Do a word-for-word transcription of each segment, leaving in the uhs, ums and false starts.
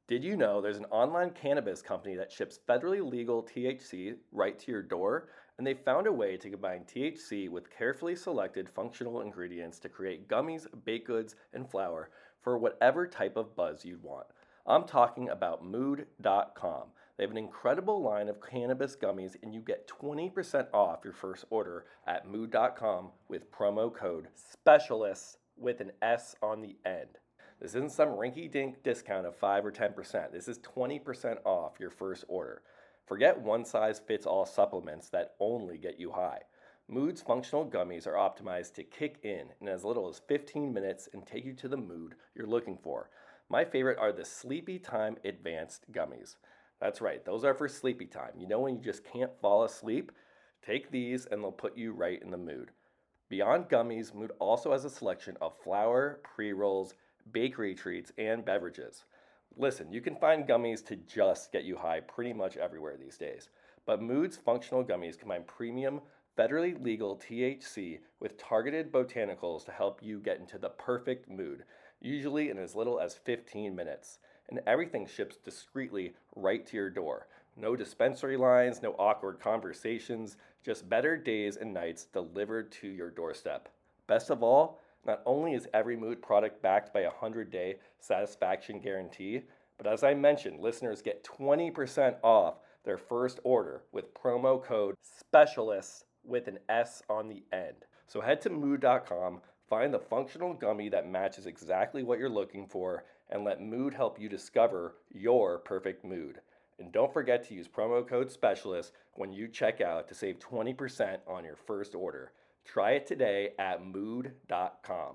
Did you know there's an online cannabis company that ships federally legal T H C right to your door? And they found a way to combine T H C with carefully selected functional ingredients to create gummies, baked goods, and flour for whatever type of buzz you'd want. I'm talking about mood dot com. They have an incredible line of cannabis gummies, and you get twenty percent off your first order at mood dot com with promo code SPECIALIST with an S on the end. This isn't some rinky-dink discount of five or ten percent. This is twenty percent off your first order. Forget one-size-fits-all supplements that only get you high. Mood's functional gummies are optimized to kick in in as little as fifteen minutes and take you to the mood you're looking for. My favorite are the Sleepy Time Advanced Gummies. That's right, those are for sleepy time. You know when you just can't fall asleep? Take these and they'll put you right in the mood. Beyond gummies, Mood also has a selection of flour, pre-rolls, bakery treats, and beverages. Listen, you can find gummies to just get you high pretty much everywhere these days, but Mood's functional gummies combine premium, federally legal T H C with targeted botanicals to help you get into the perfect mood, usually in as little as fifteen minutes. And everything ships discreetly right to your door. No dispensary lines, no awkward conversations, just better days and nights delivered to your doorstep. Best of all, not only is every Mood product backed by a one hundred day satisfaction guarantee, but as I mentioned, listeners get twenty percent off their first order with promo code SPECIALIST with an S on the end. So head to mood dot com, find the functional gummy that matches exactly what you're looking for, and let Mood help you discover your perfect mood. And don't forget to use promo code SPECIALIST when you check out to save twenty percent on your first order. Try it today at mood dot com.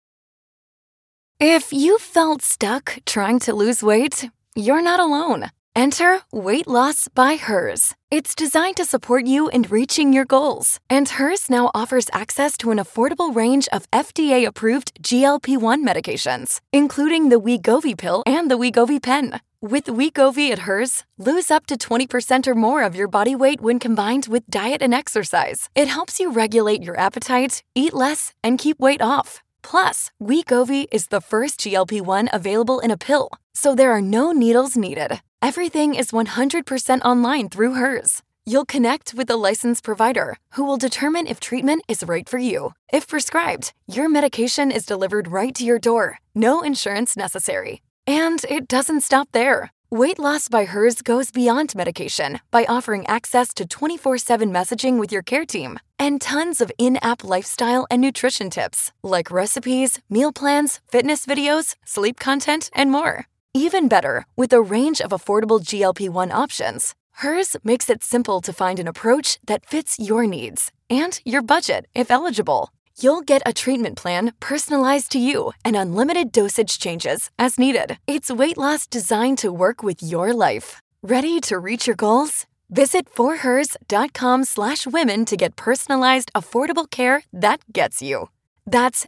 If you felt stuck trying to lose weight, you're not alone. Enter Weight Loss by Hers. It's designed to support you in reaching your goals. And Hers now offers access to an affordable range of F D A-approved G L P one medications, including the Wegovy pill and the Wegovy pen. With Wegovy at Hers, lose up to twenty percent or more of your body weight when combined with diet and exercise. It helps you regulate your appetite, eat less, and keep weight off. Plus, Wegovy is the first G L P one available in a pill, so there are no needles needed. Everything is one hundred percent online through Hers. You'll connect with a licensed provider who will determine if treatment is right for you. If prescribed, your medication is delivered right to your door. No insurance necessary. And it doesn't stop there. Weight Loss by Hers goes beyond medication by offering access to twenty-four seven messaging with your care team and tons of in-app lifestyle and nutrition tips like recipes, meal plans, fitness videos, sleep content, and more. Even better, with a range of affordable G L P one options, Hers makes it simple to find an approach that fits your needs and your budget if eligible. You'll get a treatment plan personalized to you and unlimited dosage changes as needed. It's weight loss designed to work with your life. Ready to reach your goals? Visit forhers.com slash women to get personalized, affordable care that gets you. That's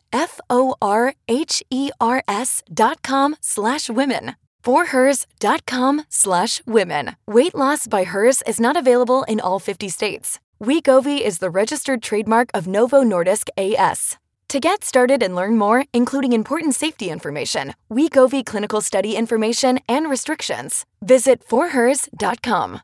F-O-R-H-E-R-S dot com slash women. forhers.com slash women. Weight Loss by Hers is not available in all fifty states. Wegovy is the registered trademark of Novo Nordisk A S. To get started and learn more, including important safety information, Wegovy clinical study information, and restrictions, visit forhers dot com.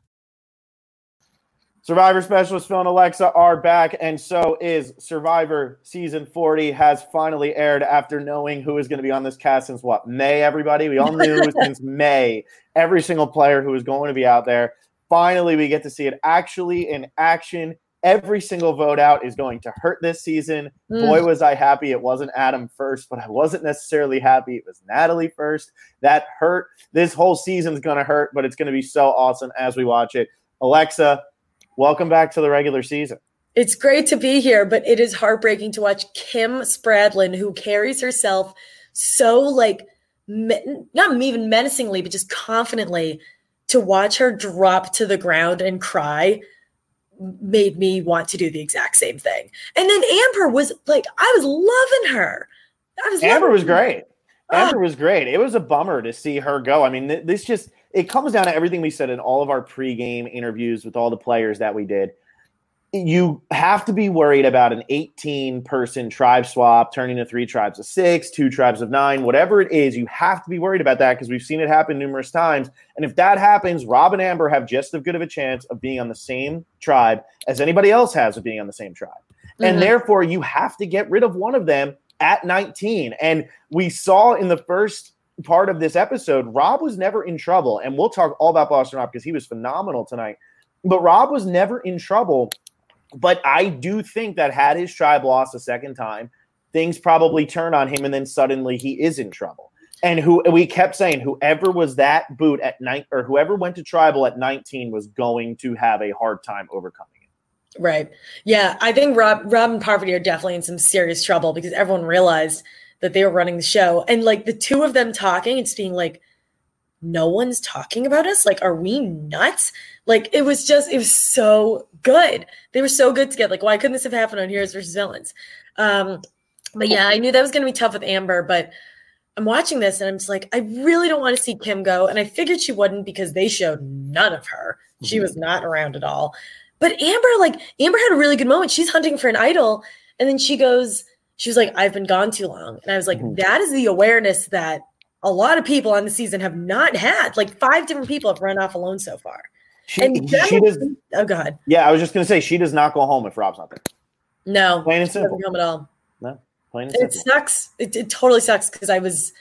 Survivor specialist Phil and Alexa are back, and so is Survivor Season forty has finally aired after knowing who is going to be on this cast since, what, May, everybody? We all knew since May, every single player who was going to be out there. Finally, we get to see it actually in action. Every single vote out is going to hurt this season. Mm. Boy, was I happy it wasn't Adam first, but I wasn't necessarily happy it was Natalie first. That hurt. This whole season's going to hurt, but it's going to be so awesome as we watch it. Alexa, welcome back to the regular season. It's great to be here, but it is heartbreaking to watch Kim Spradlin, who carries herself so, like, me- not even menacingly, but just confidently. To watch her drop to the ground and cry made me want to do the exact same thing. And then Amber was like, I was loving her. I was Amber loving was her. great. Amber was great. It was a bummer to see her go. I mean, th- this just – it comes down to everything we said in all of our pregame interviews with all the players that we did. you have to be worried about an eighteen-person tribe swap turning to three tribes of six, two tribes of nine, whatever it is. You have to be worried about that because we've seen it happen numerous times. And if that happens, Rob and Amber have just as good of a chance of being on the same tribe as anybody else has of being on the same tribe. Mm-hmm. And therefore, you have to get rid of one of them at nineteen. And we saw in the first part of this episode, Rob was never in trouble. And we'll talk all about Boston Rob because he was phenomenal tonight. But Rob was never in trouble. But I do think that had his tribe lost a second time, things probably turn on him, and then suddenly he is in trouble. And who we kept saying, whoever was that boot at night, or whoever went to tribal at nineteen, was going to have a hard time overcoming it. Right. Yeah, I think Rob, Rob and Parvati are definitely in some serious trouble because everyone realized that they were running the show, and like the two of them talking, it's being like, no one's talking about us. Like, are we nuts? Like, it was just, it was so good. They were so good together. Like, why couldn't this have happened on Heroes versus Villains? Um, but yeah, I knew that was going to be tough with Amber, but I'm watching this and I'm just like, I really don't want to see Kim go. And I figured she wouldn't because they showed none of her. She was not around at all. But Amber, like, Amber had a really good moment. She's hunting for an idol. And then she goes, she was like, I've been gone too long. And I was like, mm-hmm. that is the awareness that a lot of people on the season have not had. Like five different people have run off alone so far. She, and she does. Oh, God. Yeah, I was just going to say, she does not go home if Rob's not there. No. Plain and simple. Doesn't come at all. No, plain and it simple. It sucks. It, it totally sucks because I was,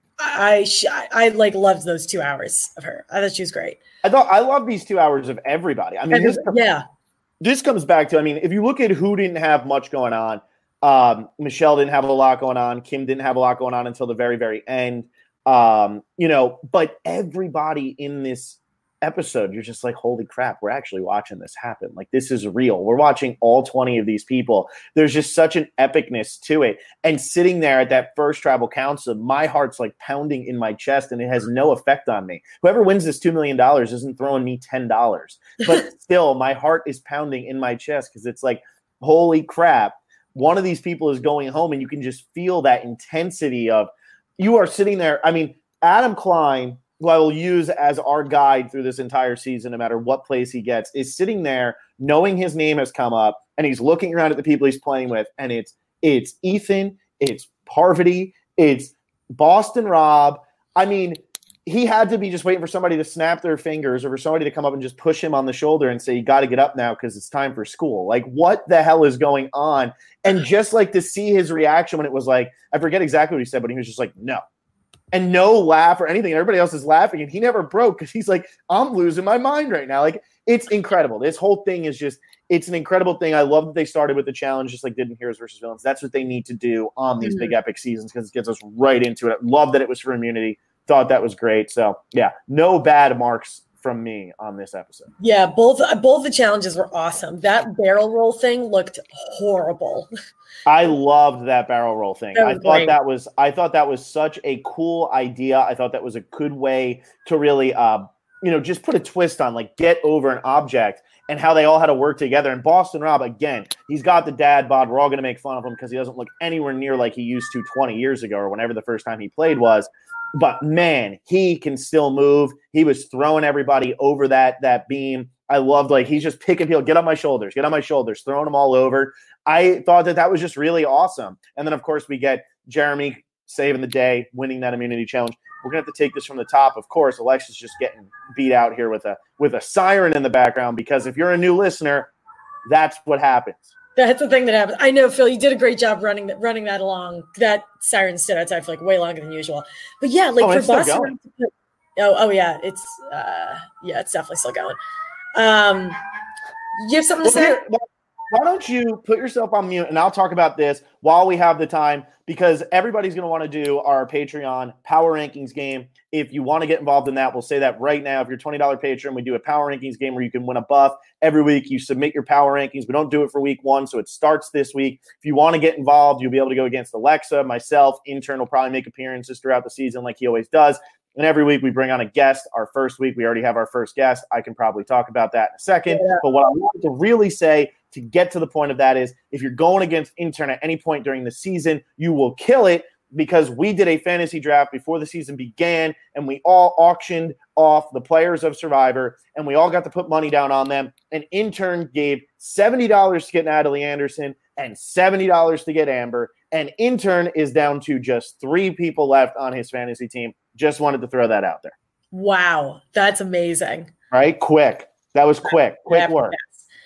I, I, I like loved those two hours of her. I thought she was great. I thought, I love these two hours of everybody. I mean, Every, this, yeah. This comes back to, I mean, if you look at who didn't have much going on, um, Michelle didn't have a lot going on. Kim didn't have a lot going on until the very, very end. Um, you know, but everybody in this episode, you're just like, holy crap, we're actually watching this happen. Like, this is real. We're watching all twenty of these people. There's just such an epicness to it. And sitting there at that first tribal council, my heart's like pounding in my chest and it has no effect on me. Whoever wins this two million dollars isn't throwing me ten dollars, but still my heart is pounding in my chest because it's like, holy crap, one of these people is going home, and you can just feel that intensity of, you are sitting there. I mean, Adam Klein, who I will use as our guide through this entire season, no matter what place he gets, is sitting there knowing his name has come up, and he's looking around at the people he's playing with, and it's it's Ethan, it's Parvati, it's Boston Rob. I mean, he had to be just waiting for somebody to snap their fingers or for somebody to come up and just push him on the shoulder and say, you got to get up now because it's time for school. Like, what the hell is going on? And just like to see his reaction when it was like, I forget exactly what he said, but he was just like, no. And no laugh or anything. And everybody else is laughing. And he never broke because he's like, I'm losing my mind right now. Like, it's incredible. This whole thing is just, it's an incredible thing. I love that they started with the challenge just like did in Heroes versus Villains. That's what they need to do on these mm-hmm. big epic seasons because it gets us right into it. I love that it was for immunity. Thought that was great. So, yeah, no bad marks from me on this episode. Yeah, both both the challenges were awesome. That barrel roll thing looked horrible. I loved that barrel roll thing. I thought great. that was I thought that was such a cool idea. I thought that was a good way to really uh, you know, just put a twist on, like, get over an object and how they all had to work together. And Boston Rob, again, he's got the dad bod. We're all going to make fun of him because he doesn't look anywhere near like he used to twenty years ago or whenever the first time he played was. But, man, he can still move. He was throwing everybody over that that beam. I loved, like, he's just picking people, get on my shoulders, get on my shoulders, throwing them all over. I thought that that was just really awesome. And then, of course, we get Jeremy saving the day, winning that immunity challenge. We're going to have to take this from the top. Of course, Alexa's just getting beat out here with a with a siren in the background because if you're a new listener, that's what happens. That's the thing that happens. I know, Phil, you did a great job running that running that along. That siren stood outside for like way longer than usual. But yeah, like oh, for Boston. Oh, oh yeah, it's uh, yeah, it's definitely still going. Um, you have something to well, say? Here, why don't you put yourself on mute and I'll talk about this while we have the time because everybody's going to want to do our Patreon power rankings game. If you want to get involved in that, we'll say that right now. If you're a twenty dollars patron, we do a power rankings game where you can win a buff every week. You submit your power rankings. We don't do it for week one, so it starts this week. If you want to get involved, you'll be able to go against Alexa, myself. Intern will probably make appearances throughout the season like he always does. And every week we bring on a guest. Our first week, we already have our first guest. I can probably talk about that in a second. Yeah. But what I want to really say to get to the point of that is if you're going against Intern at any point during the season, you will kill it. because we did a fantasy draft before the season began, and we all auctioned off the players of Survivor, and we all got to put money down on them. An intern gave seventy dollars to get Natalie Anderson and seventy dollars to get Amber. And intern is down to just three people left on his fantasy team. Just wanted to throw that out there. Wow, that's amazing. Right? Quick. That was quick. Quick yeah, work.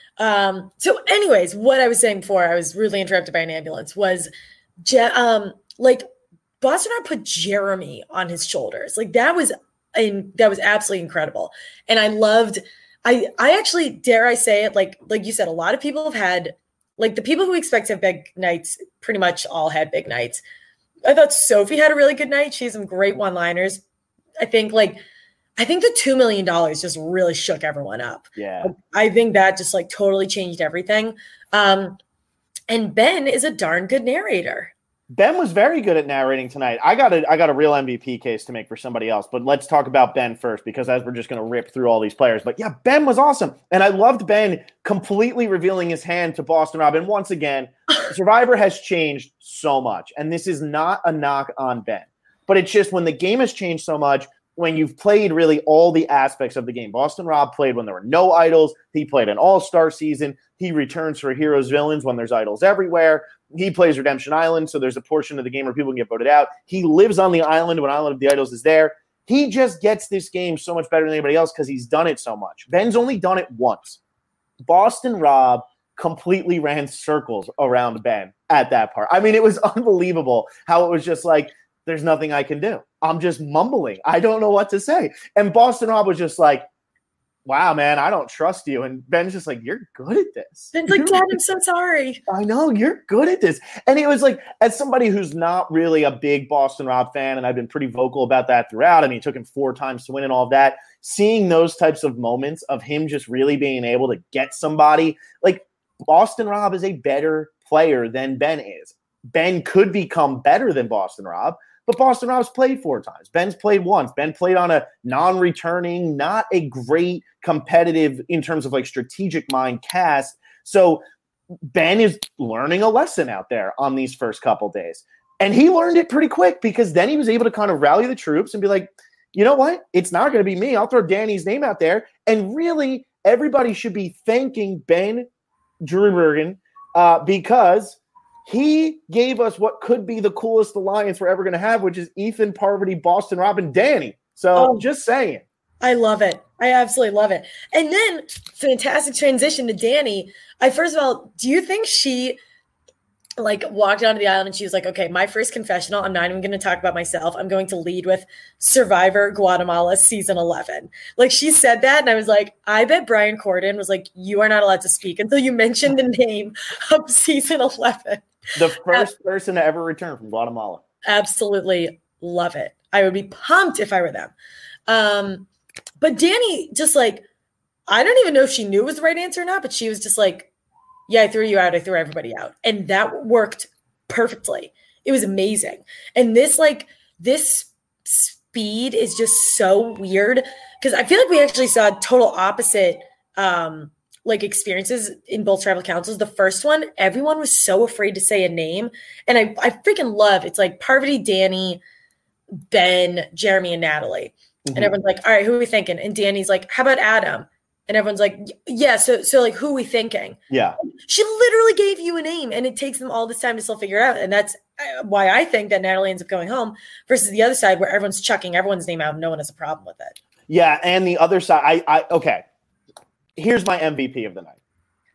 Um, so anyways, what I was saying before I was rudely interrupted by an ambulance was Je- um, like Boston Rob put Jeremy on his shoulders. Like that was in, that was absolutely incredible. And I loved, I, I actually, dare I say it, like, like you said, a lot of people have had, like the people who expect to have big nights pretty much all had big nights. I thought Sophie had a really good night. She had some great one-liners. I think like, I think the two million dollars just really shook everyone up. Yeah. I think that just like totally changed everything. Um, and Ben is a darn good narrator. Ben was very good at narrating tonight. I got a I got a real M V P case to make for somebody else, but let's talk about Ben first because as we're just going to rip through all these players. But yeah, Ben was awesome. And I loved Ben completely revealing his hand to Boston Rob. And once again, Survivor has changed so much. And this is not a knock on Ben, but it's just when the game has changed so much, when you've played really all the aspects of the game. Boston Rob played when there were no idols. He played an all-star season. He returns for Heroes Villains when there's idols everywhere. He plays Redemption Island, so there's a portion of the game where people can get voted out. He lives on the island when Island of the Idols is there. He just gets this game so much better than anybody else because he's done it so much. Ben's only done it once. Boston Rob completely ran circles around Ben at that part. I mean, it was unbelievable how it was just like, there's nothing I can do. I'm just mumbling. I don't know what to say. And Boston Rob was just like, wow, man, I don't trust you. And Ben's just like, you're good at this. Ben's like, Dad, I'm so sorry. I know, you're good at this. And it was like, as somebody who's not really a big Boston Rob fan, and I've been pretty vocal about that throughout. I mean, it took him four times to win and all of that. Seeing those types of moments of him just really being able to get somebody, like Boston Rob is a better player than Ben is. Ben could become better than Boston Rob, but Boston Rob's played four times. Ben's played once. Ben played on a non-returning, not a great competitive in terms of like strategic mind cast. So Ben is learning a lesson out there on these first couple days. And he learned it pretty quick because then he was able to kind of rally the troops and be like, you know what? It's not going to be me. I'll throw Danny's name out there. And really, everybody should be thanking Ben Drewbergen uh, because he gave us what could be the coolest alliance we're ever going to have, which is Ethan, Parvati, Boston Rob, and Danny. So oh, just saying. I love it. I absolutely love it. And then fantastic transition to Danny. I first of all, do you think she like walked onto the island and she was like, okay, my first confessional, I'm not even going to talk about myself. I'm going to lead with Survivor Guatemala season eleven. Like she said that. And I was like, I bet Brian Corden was like, you are not allowed to speak until you mention the name of season eleven. The first uh, person to ever return from Guatemala. Absolutely love it. I would be pumped if I were them. Um, but Danny just like, I don't even know if she knew it was the right answer or not, but she was just like, yeah, I threw you out. I threw everybody out. And that worked perfectly. It was amazing. And this like, this speed is just so weird because I feel like we actually saw total opposite um, like experiences in both tribal councils. The first one, everyone was so afraid to say a name. And I, I freaking love, it's like Parvati, Danny, Ben, Jeremy, and Natalie. Mm-hmm. And everyone's like, all right, who are we thinking? And Danny's like, how about Adam? And everyone's like, yeah, so so like, who are we thinking? Yeah. She literally gave you a name, and it takes them all this time to still figure out. And that's why I think that Natalie ends up going home versus the other side where everyone's chucking everyone's name out and no one has a problem with it. Yeah, and the other side, I, I okay. Here's my M V P of the night.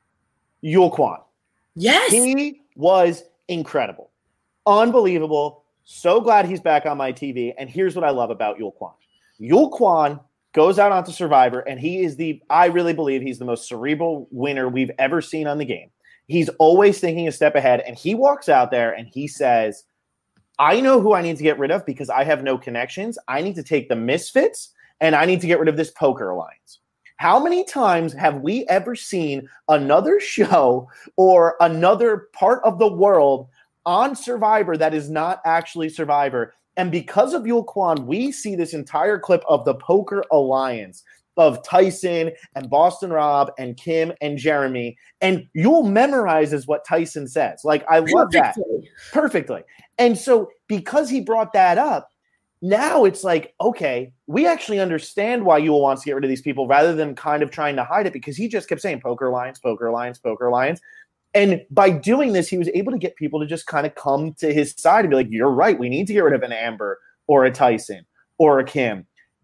Yul Kwon. Yes. He was incredible. Unbelievable. So glad he's back on my T V. And here's what I love about Yul Kwon. Yul Kwon goes out onto Survivor, and he is the, I really believe he's the most cerebral winner we've ever seen on the game. He's always thinking a step ahead, and he walks out there and he says, I know who I need to get rid of because I have no connections. I need to take the misfits, and I need to get rid of this poker alliance. How many times have we ever seen another show or another part of the world on Survivor that is not actually Survivor? And because of Yul Kwon, we see this entire clip of the Poker Alliance. of Tyson and Boston Rob and Kim and Jeremy, and Yul memorizes what Tyson says. Like, I love that. Perfectly. And so because he brought that up, now it's like, okay, we actually understand why Yul wants to get rid of these people rather than kind of trying to hide it, because he just kept saying poker lines, poker lines, poker lines. And by doing this, he was able to get people to just kind of come to his side and be like, you're right, we need to get rid of an Amber or a Tyson or a Kim.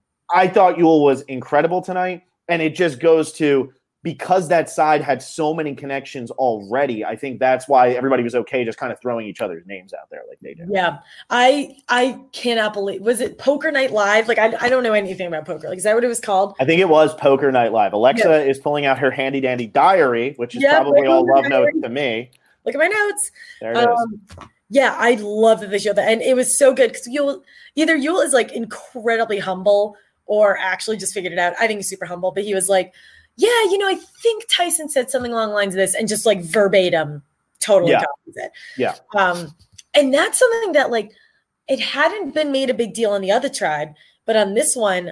I thought Yul was incredible tonight, and it just goes to, because that side had so many connections already, I think that's why everybody was okay just kind of throwing each other's names out there like they did. Yeah. I I cannot believe, was it Poker Night Live? Like, I, I don't know anything about poker. Like, is that what it was called? I think it was Poker Night Live. Alexa yeah. is pulling out her handy dandy diary, which is yeah, probably all love diary. Notes to me. Look at my notes. There it um, is. Yeah, I love that they showed that. And it was so good because Yul, either Yul is like incredibly humble or actually just figured it out. I think he's super humble, but he was like, yeah, you know, I think Tyson said something along the lines of this, and just like verbatim, totally yeah. copies it. Yeah. Um, and that's something that, like, it hadn't been made a big deal on the other tribe, but on this one,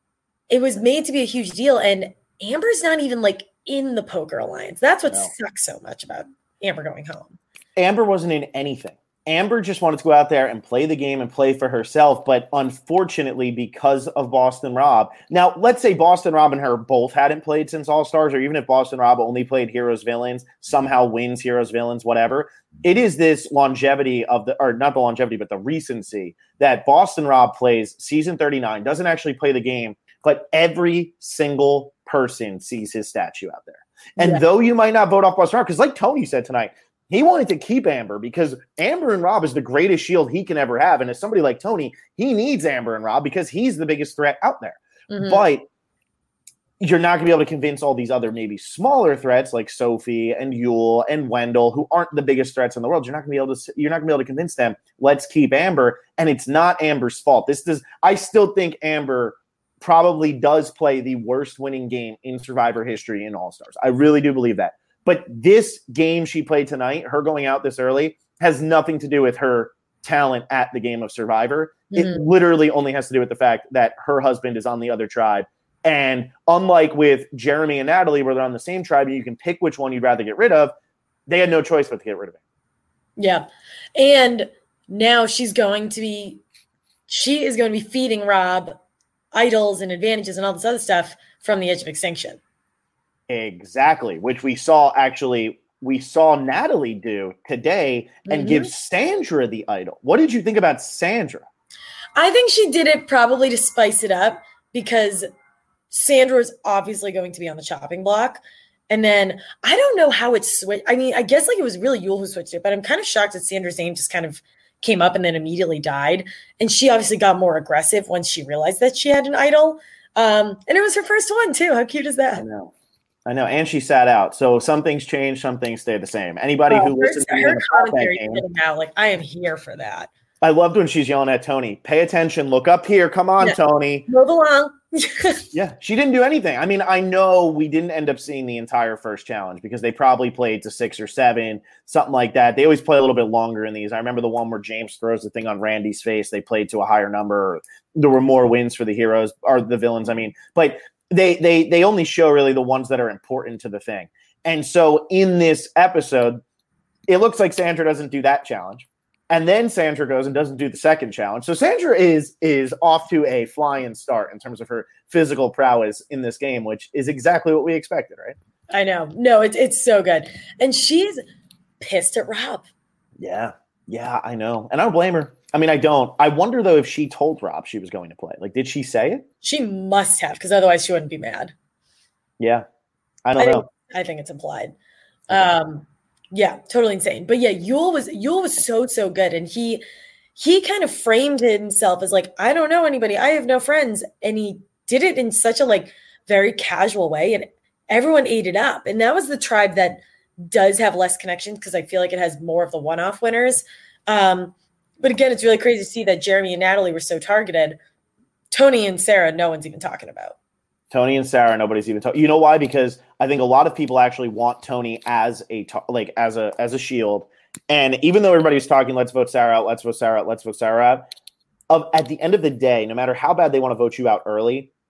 it was made to be a huge deal. And Amber's not even like in the Poker Alliance. That's what no. sucks so much about Amber going home. Amber wasn't in anything. Amber just wanted to go out there and play the game and play for herself. But unfortunately, because of Boston Rob, now let's say Boston Rob and her both hadn't played since All-Stars, or even if Boston Rob only played Heroes Villains, somehow wins Heroes Villains, whatever. It is this longevity of the, or not the longevity, but the recency that Boston Rob plays season thirty-nine, doesn't actually play the game, but every single person sees his statue out there. And yeah. though you might not vote off Boston Rob, because like Tony said tonight, he wanted to keep Amber because Amber and Rob is the greatest shield he can ever have. And as somebody like Tony, he needs Amber and Rob because he's the biggest threat out there. Mm-hmm. But you're not going to be able to convince all these other maybe smaller threats like Sophie and Yul and Wendell, who aren't the biggest threats in the world. You're not going to be able to. You're not going to be able to convince them. Let's keep Amber, and it's not Amber's fault. This does. I still think Amber probably does play the worst winning game in Survivor history in All Stars. I really do believe that. But this game she played tonight, her going out this early, has nothing to do with her talent at the game of Survivor. Mm-hmm. It literally only has to do with the fact that her husband is on the other tribe. And unlike with Jeremy and Natalie, where they're on the same tribe and you can pick which one you'd rather get rid of, they had no choice but to get rid of him. Yeah. And now she's going to be, she is going to be feeding Rob idols and advantages and all this other stuff from the Edge of Extinction. Exactly, which we saw actually, we saw Natalie do today and mm-hmm. give Sandra the idol. What did you think about Sandra? I think she did it probably to spice it up because Sandra is obviously going to be on the chopping block. And then I don't know how it switched. I mean, I guess like it was really Yul who switched it, but I'm kind of shocked that Sandra's name just kind of came up and then immediately died. And she obviously got more aggressive once she realized that she had an idol. Um, and it was her first one too. How cute is that? I know. I know, and she sat out. So some things change, some things stay the same. Anybody oh, who listens to her commentary now, like I am here for that. I loved when she's yelling at Tony, pay attention, look up here, come on, yeah. Tony. Move along. Yeah, she didn't do anything. I mean, I know we didn't end up seeing the entire first challenge because they probably played to six or seven, something like that. They always play a little bit longer in these. I remember the one where James throws the thing on Randy's face. They played to a higher number. There were more wins for the heroes, or the villains, I mean. But they they they only show really the ones that are important to the thing. And so in this episode, it looks like Sandra doesn't do that challenge. And then Sandra goes and doesn't do the second challenge. So Sandra is is off to a flying start in terms of her physical prowess in this game, which is exactly what we expected, right? I know. No, it's it's so good. And she's pissed at Rob. Yeah. Yeah, I know. And I don't blame her. I mean, I don't. I wonder, though, if she told Rob she was going to play. Like, did she say it? She must have, because otherwise she wouldn't be mad. Yeah. I don't I know. Think, I think it's implied. Um Yeah, totally insane. But yeah, Yul was Yul was so, so good. And he he kind of framed himself as like, I don't know anybody. I have no friends. And he did it in such a like very casual way. And everyone ate it up. And that was the tribe that does have less connections because I feel like it has more of the one-off winners. Um, but again, it's really crazy to see that Jeremy and Natalie were so targeted. Tony and Sarah, no one's even talking about. Tony and Sarah, nobody's even talking. You know why? Because I think a lot of people actually want Tony as a like as a as a shield. And even though everybody's talking, let's vote Sarah out, let's vote Sarah out, let's vote Sarah out. Of at the end of the day, no matter how bad they want to vote you out early,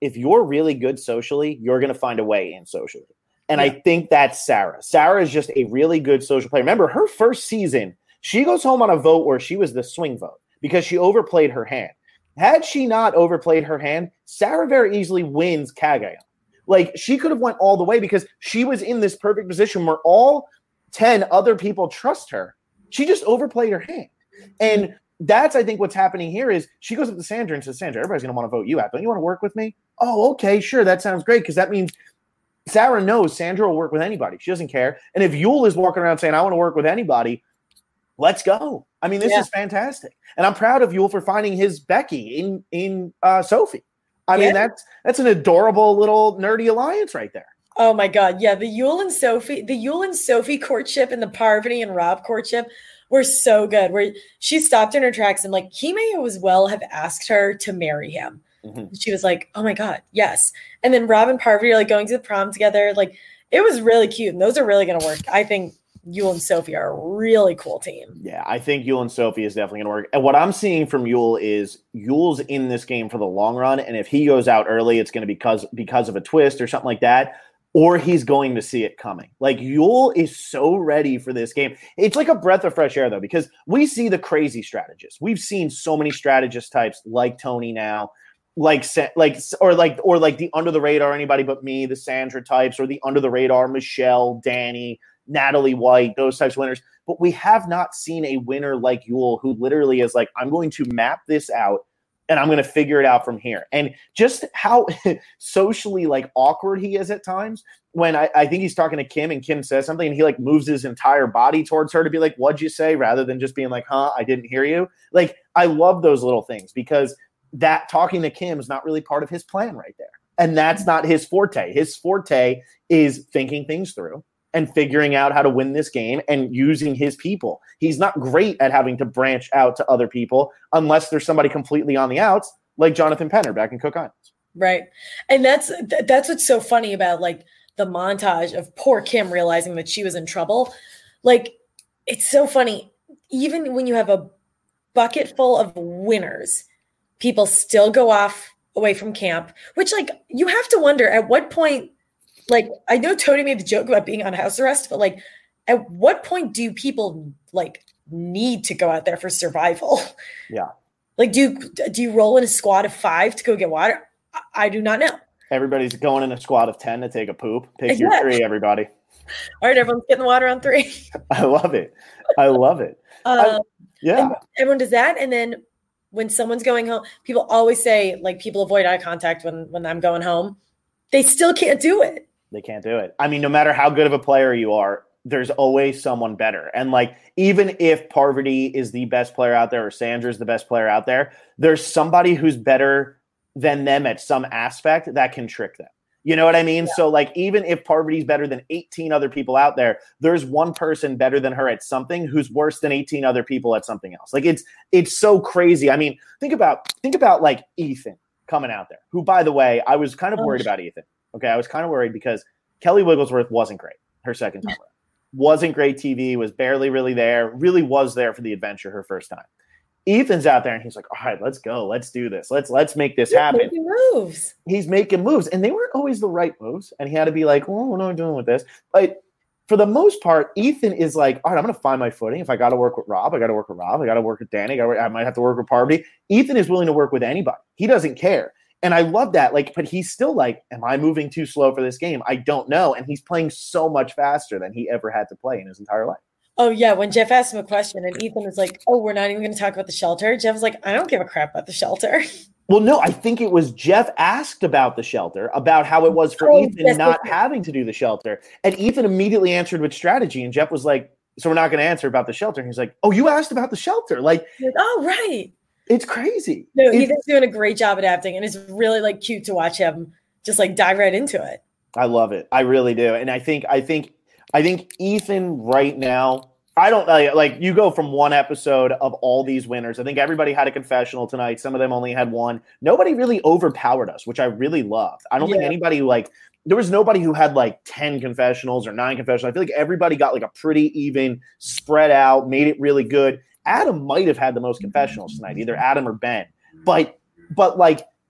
if you're really good socially, you're going to find a way in socially. And Yeah. I think that's Sarah. Sarah is just a really good social player. Remember, her first season, she goes home on a vote where she was the swing vote because she overplayed her hand. Had she not overplayed her hand, Sarah very easily wins Kagayan. Like, she could have went all the way because she was in this perfect position where all ten other people trust her. She just overplayed her hand. And that's, I think, what's happening here is she goes up to Sandra and says, Sandra, everybody's going to want to vote you out. Don't you want to work with me? Oh, okay, sure. That sounds great because that means Sarah knows Sandra will work with anybody. She doesn't care. And if Yul is walking around saying, I want to work with anybody, let's go. I mean, this Yeah. is fantastic. And I'm proud of Yul for finding his Becky in, in uh, Sophie. I Yeah. mean, that's that's an adorable little nerdy alliance right there. Oh my God. Yeah. The Yul and Sophie, the Yul and Sophie courtship and the Parvati and Rob courtship were so good. Where she stopped in her tracks and like he may as well have asked her to marry him. Mm-hmm. She was like, oh my God, yes. And then Rob and Parvati are like going to the prom together. Like it was really cute. And those are really going to work. I think Yul and Sophie are a really cool team. Yeah, I think Yul and Sophie is definitely going to work. And what I'm seeing from Yul is Yul's in this game for the long run. And if he goes out early, it's going to be because, because of a twist or something like that. Or he's going to see it coming. Like Yul is so ready for this game. It's like a breath of fresh air, though, because we see the crazy strategists. We've seen so many strategist types like Tony now, like like or like or like the under the radar anybody but me, the Sandra types, or the under the radar Michelle, Danny, Natalie White, those types of winners. But we have not seen a winner like Yul who literally is like, I'm going to map this out and I'm going to figure it out from here. And just how socially like awkward he is at times when I, I think he's talking to Kim and Kim says something and he like moves his entire body towards her to be like, what'd you say? Rather than just being like, huh, I didn't hear you. Like, I love those little things because that talking to Kim is not really part of his plan right there. And that's not his forte. His forte is thinking things through and figuring out how to win this game and using his people. He's not great at having to branch out to other people unless there's somebody completely on the outs, like Jonathan Penner back in Cook Islands. Right. And that's that's what's so funny about like the montage of poor Kim realizing that she was in trouble. Like, it's so funny. Even when you have a bucket full of winners, people still go off away from camp, which like you have to wonder at what point. Like, I know Tony made the joke about being on house arrest, but like, at what point do people like need to go out there for survival? Yeah. Like, do you, do you roll in a squad of five to go get water? I, I do not know. Everybody's going in a squad of ten to take a poop. Pick Yeah. your three, everybody. All right, everyone's getting the water on three. I love it. I love it. Um, I, yeah. and everyone does that. And then when someone's going home, people always say like people avoid eye contact when, when I'm going home. They still can't do it. They can't do it. I mean, no matter how good of a player you are, there's always someone better. And like, even if Parvati is the best player out there or Sandra's the best player out there, there's somebody who's better than them at some aspect that can trick them. You know what I mean? Yeah. So like, even if Parvati's better than eighteen other people out there, there's one person better than her at something who's worse than eighteen other people at something else. Like it's, it's so crazy. I mean, think about, think about like Ethan coming out there, who, by the way, I was kind of worried about Ethan. Okay, I was kind of worried because Kelly Wigglesworth wasn't great her second time around. Wasn't great T V, was barely really there, really was there for the adventure her first time. Ethan's out there and he's like, all right, let's go. Let's do this. Let's let's make this He's happen. Making moves. He's making moves. And they weren't always the right moves. And he had to be like, oh, what am I doing with this? But for the most part, Ethan is like, all right, I'm going to find my footing. If I got to work with Rob, I got to work with Rob. I got to work with Danny. I, gotta work, I might have to work with Parvati. Ethan is willing to work with anybody. He doesn't care. And I love that. Like, but he's still like, am I moving too slow for this game? I don't know. And he's playing so much faster than he ever had to play in his entire life. Oh, yeah. When Jeff asked him a question and Ethan was like, oh, we're not even going to talk about the shelter. Jeff was like, I don't give a crap about the shelter. Well, no, I think it was Jeff asked about the shelter, about how it was for oh, Ethan yes, not yes. having to do the shelter. And Ethan immediately answered with strategy. And Jeff was like, so we're not going to answer about the shelter. And he's like, oh, you asked about the shelter. Like, like oh, right. It's crazy. No, it's, Ethan's doing a great job adapting, and it's really like cute to watch him just like dive right into it. I love it. I really do. And I think, I think, I think Ethan right now, I don't uh, like you go from one episode of all these winners. I think everybody had a confessional tonight. Some of them only had one. Nobody really overpowered us, which I really loved. I don't yeah. think anybody like, there was nobody who had like ten confessionals or nine confessionals. I feel like everybody got like a pretty even spread out, made it really good. Adam might have had the most confessionals tonight, either Adam or Ben. But, but like,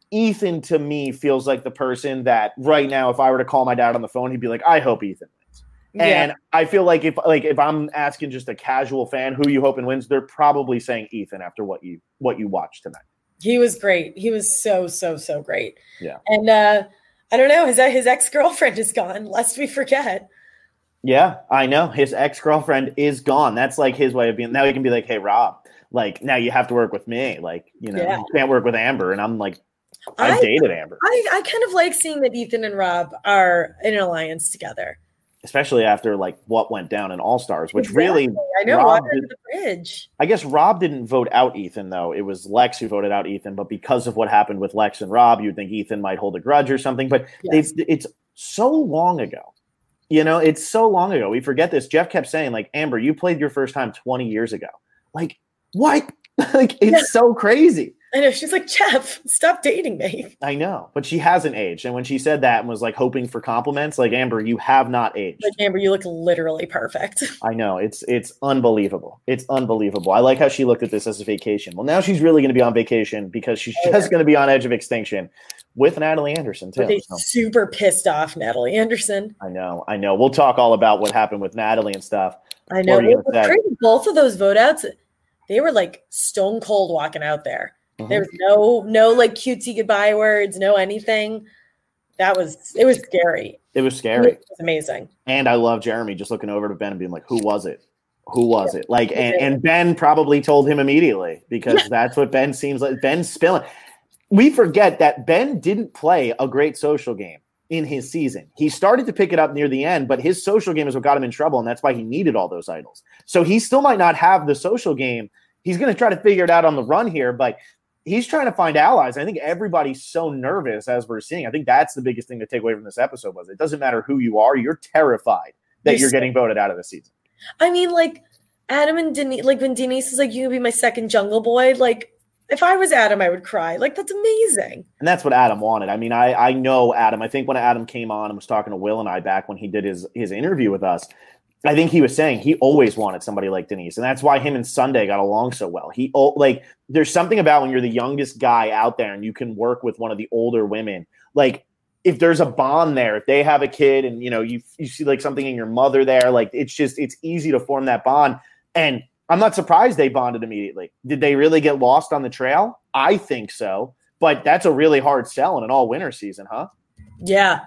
Ethan to me feels like the person that right now, if I were to call my dad on the phone, he'd be like, I hope Ethan wins. Yeah. And I feel like if like if I'm asking just a casual fan who you hoping wins, they're probably saying Ethan after what you what you watched tonight. He was great. He was so, so, so great. Yeah. And uh, I don't know, his his ex-girlfriend is gone, lest we forget. Yeah, I know. His ex-girlfriend is gone. That's like his way of being. Now he can be like, hey, Rob, like now you have to work with me. Like, you know, yeah. you can't work with Amber. And I'm like, I, I dated Amber. I, I kind of like seeing that Ethan and Rob are in an alliance together. Especially after like what went down in All Stars, which exactly. really I know Rob water under the bridge. I guess Rob didn't vote out Ethan though. It was Lex who voted out Ethan, but because of what happened with Lex and Rob, you'd think Ethan might hold a grudge or something. But yes. it's it's so long ago. You know, it's so long ago. We forget this. Jeff kept saying, like, Amber, you played your first time twenty years ago. Like, what? Like, it's yeah. so crazy. I know. She's like, Jeff, stop dating me. I know. But she hasn't aged. And when she said that and was like hoping for compliments, like, Amber, you have not aged. Like, Amber, you look literally perfect. I know. It's it's unbelievable. It's unbelievable. I like how she looked at this as a vacation. Well, now she's really going to be on vacation because she's oh, just yeah. going to be on edge of extinction with Natalie Anderson, too. But they so. super pissed off Natalie Anderson. I know. I know. We'll talk all about what happened with Natalie and stuff. I know. It was crazy. Both of those vote outs, they were like stone cold walking out there. Mm-hmm. There was no, no like cutesy goodbye words, no anything. That was, it was scary. It was scary. It was amazing. And I love Jeremy just looking over to Ben and being like, who was it? Who was yeah. it? Like, and, and Ben probably told him immediately because yeah. that's what Ben seems like. Ben's spilling. We forget that Ben didn't play a great social game in his season. He started to pick it up near the end, but his social game is what got him in trouble. And that's why he needed all those idols. So he still might not have the social game. He's going to try to figure it out on the run here, but he's trying to find allies. I think everybody's so nervous as we're seeing. I think that's the biggest thing to take away from this episode was it doesn't matter who you are. You're terrified that you're, you're getting voted out of the season. I mean, like Adam and Denise, like when Denise is like, you can be my second Jungle Boy. Like if I was Adam, I would cry. Like that's amazing. And that's what Adam wanted. I mean, I, I know Adam. I think when Adam came on and was talking to Will and I back when he did his, his interview with us, I think he was saying he always wanted somebody like Denise. And that's why him and Sunday got along so well. He like there's something about when you're the youngest guy out there and you can work with one of the older women. Like if there's a bond there, if they have a kid and you know you you see like something in your mother there, like it's just it's easy to form that bond. And I'm not surprised they bonded immediately. Did they really get lost on the trail? I think so. But that's a really hard sell in an all winter season, huh? Yeah.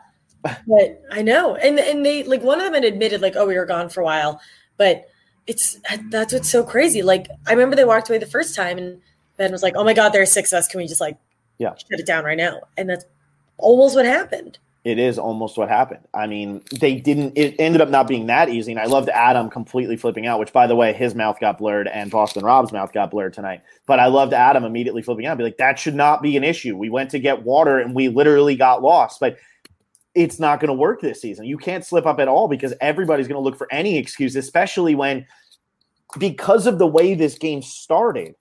But I know. And and they like one of them had admitted like, oh, we were gone for a while. But it's that's what's so crazy. Like I remember they walked away the first time and Ben was like, oh my God, there are six of us. Can we just like yeah. shut it down right now? And that's almost what happened. It is almost what happened. I mean, they didn't, it ended up not being that easy. And I loved Adam completely flipping out, which by the way, his mouth got blurred and Boston Rob's mouth got blurred tonight. But I loved Adam immediately flipping out, be like, that should not be an issue. We went to get water and we literally got lost. But it's not going to work this season. You can't slip up at all because everybody's going to look for any excuse, especially when, because of the way this game started,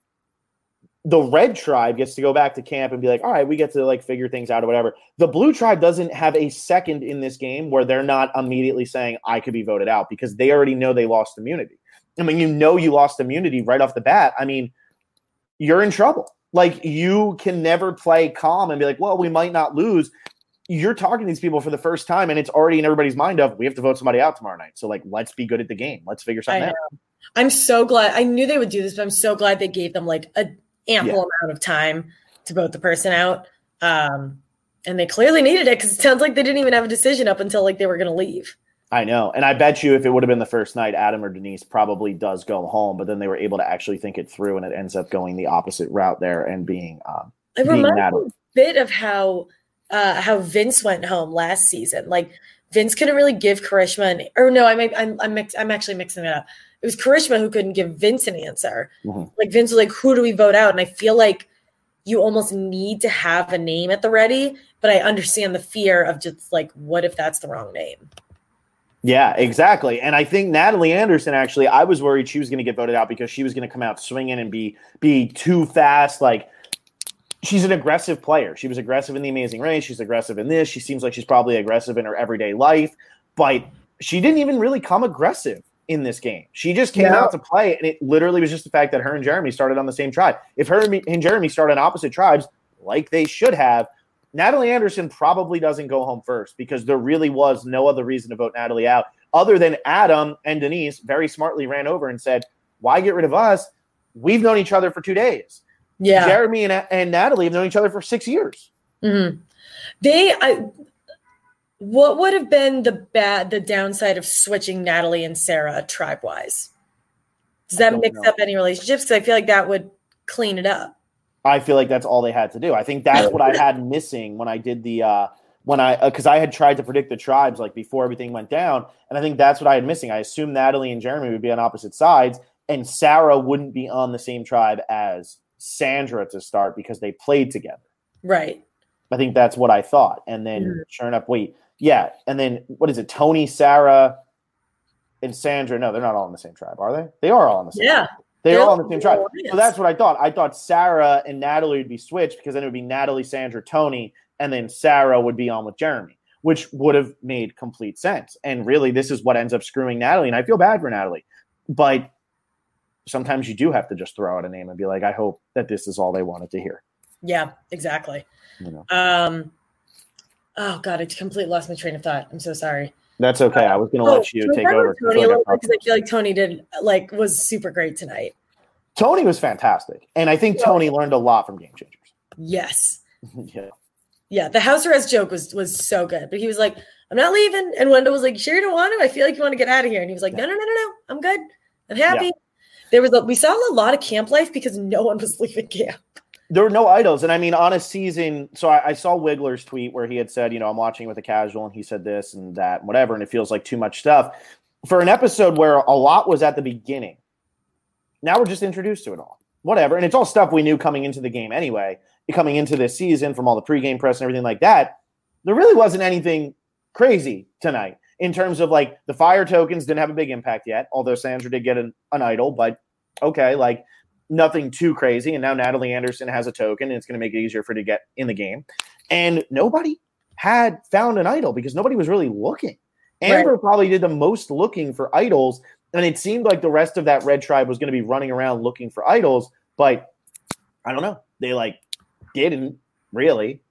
the red tribe gets to go back to camp and be like, all right, we get to like figure things out or whatever. The blue tribe doesn't have a second in this game where they're not immediately saying I could be voted out because they already know they lost immunity. I mean, you know, you lost immunity right off the bat. I mean, you're in trouble. Like you can never play calm and be like, well, we might not lose. You're talking to these people for the first time and it's already in everybody's mind of we have to vote somebody out tomorrow night. So like, let's be good at the game. Let's figure something out. I'm so glad. I knew they would do this, but I'm so glad they gave them like a ample yeah. amount of time to vote the person out. Um, and they clearly needed it because it sounds like they didn't even have a decision up until like they were going to leave. I know. And I bet you if it would have been the first night, Adam or Denise probably does go home, but then they were able to actually think it through and it ends up going the opposite route there and being, um, it reminds me a bit of how, uh, how Vince went home last season. Like Vince couldn't really give Karishma an, or no, I may, I'm, I'm, mix, I'm actually mixing it up. It was Karishma who couldn't give Vince an answer. Mm-hmm. Like Vince was like, who do we vote out? And I feel like you almost need to have a name at the ready, but I understand the fear of just like, what if that's the wrong name? Yeah, exactly. And I think Natalie Anderson, actually, I was worried she was going to get voted out because she was going to come out swinging and be, be too fast. Like she's an aggressive player. She was aggressive in The Amazing Race. She's aggressive in this. She seems like she's probably aggressive in her everyday life, but she didn't even really come aggressive in this game. She just came yeah. out to play, and it literally was just the fact that her and Jeremy started on the same tribe. If her and Jeremy started on opposite tribes, like they should have, Natalie Anderson probably doesn't go home first because there really was no other reason to vote Natalie out other than Adam and Denise very smartly ran over and said, why get rid of us? We've known each other for two days. Yeah. Jeremy and, and Natalie have known each other for six years. Mm-hmm. They, I, what would have been the bad, the downside of switching Natalie and Sarah tribe-wise? Does that mix know. up any relationships? Because I feel like that would clean it up. I feel like that's all they had to do. I think that's what I had missing when I did the uh, when I because uh, I had tried to predict the tribes like before everything went down, and I think that's what I had missing. I assumed Natalie and Jeremy would be on opposite sides, and Sarah wouldn't be on the same tribe as Sandra to start because they played together. Right. I think that's what I thought, and then mm-hmm. sure enough, wait, yeah, and then what is it? Tony, Sarah, and Sandra? No, they're not all in the same tribe, are they? They are all in the same. Yeah. Tribe. They're, They're all on the same tribe. So that's what I thought. I thought Sarah and Natalie would be switched because then it would be Natalie, Sandra, Tony, and then Sarah would be on with Jeremy, which would have made complete sense. And really, this is what ends up screwing Natalie. And I feel bad for Natalie. But sometimes you do have to just throw out a name and be like, I hope that this is all they wanted to hear. Yeah, exactly. You know? Um. Oh, God, I completely lost my train of thought. I'm so sorry. That's okay. I was going to oh, let you take over. Tony, because I, I feel like Tony did like was super great tonight. Tony was fantastic, and I think Tony learned a lot from Game Changers. Yes. yeah. Yeah. The house arrest joke was was so good, but he was like, "I'm not leaving," and Wendell was like, "Sure you don't want to? I feel like you want to get out of here." And he was like, "No, no, no, no, no. I'm good. I'm happy." Yeah. There was a, we saw a lot of camp life because no one was leaving camp. There were no idols. And I mean, on a season, so I, I saw Wiggler's tweet where he had said, you know, I'm watching with a casual and he said this and that and whatever, and it feels like too much stuff. For an episode where a lot was at the beginning, now we're just introduced to it all. Whatever. And it's all stuff we knew coming into the game anyway, coming into this season from all the pregame press and everything like that. There really wasn't anything crazy tonight in terms of like the fire tokens didn't have a big impact yet, although Sandra did get an, an idol, but okay, like nothing too crazy. And now Natalie Anderson has a token and it's going to make it easier for her to get in the game. And nobody had found an idol because nobody was really looking. Amber right. probably did the most looking for idols. And it seemed like the rest of that red tribe was going to be running around looking for idols. But I don't know. They like didn't really.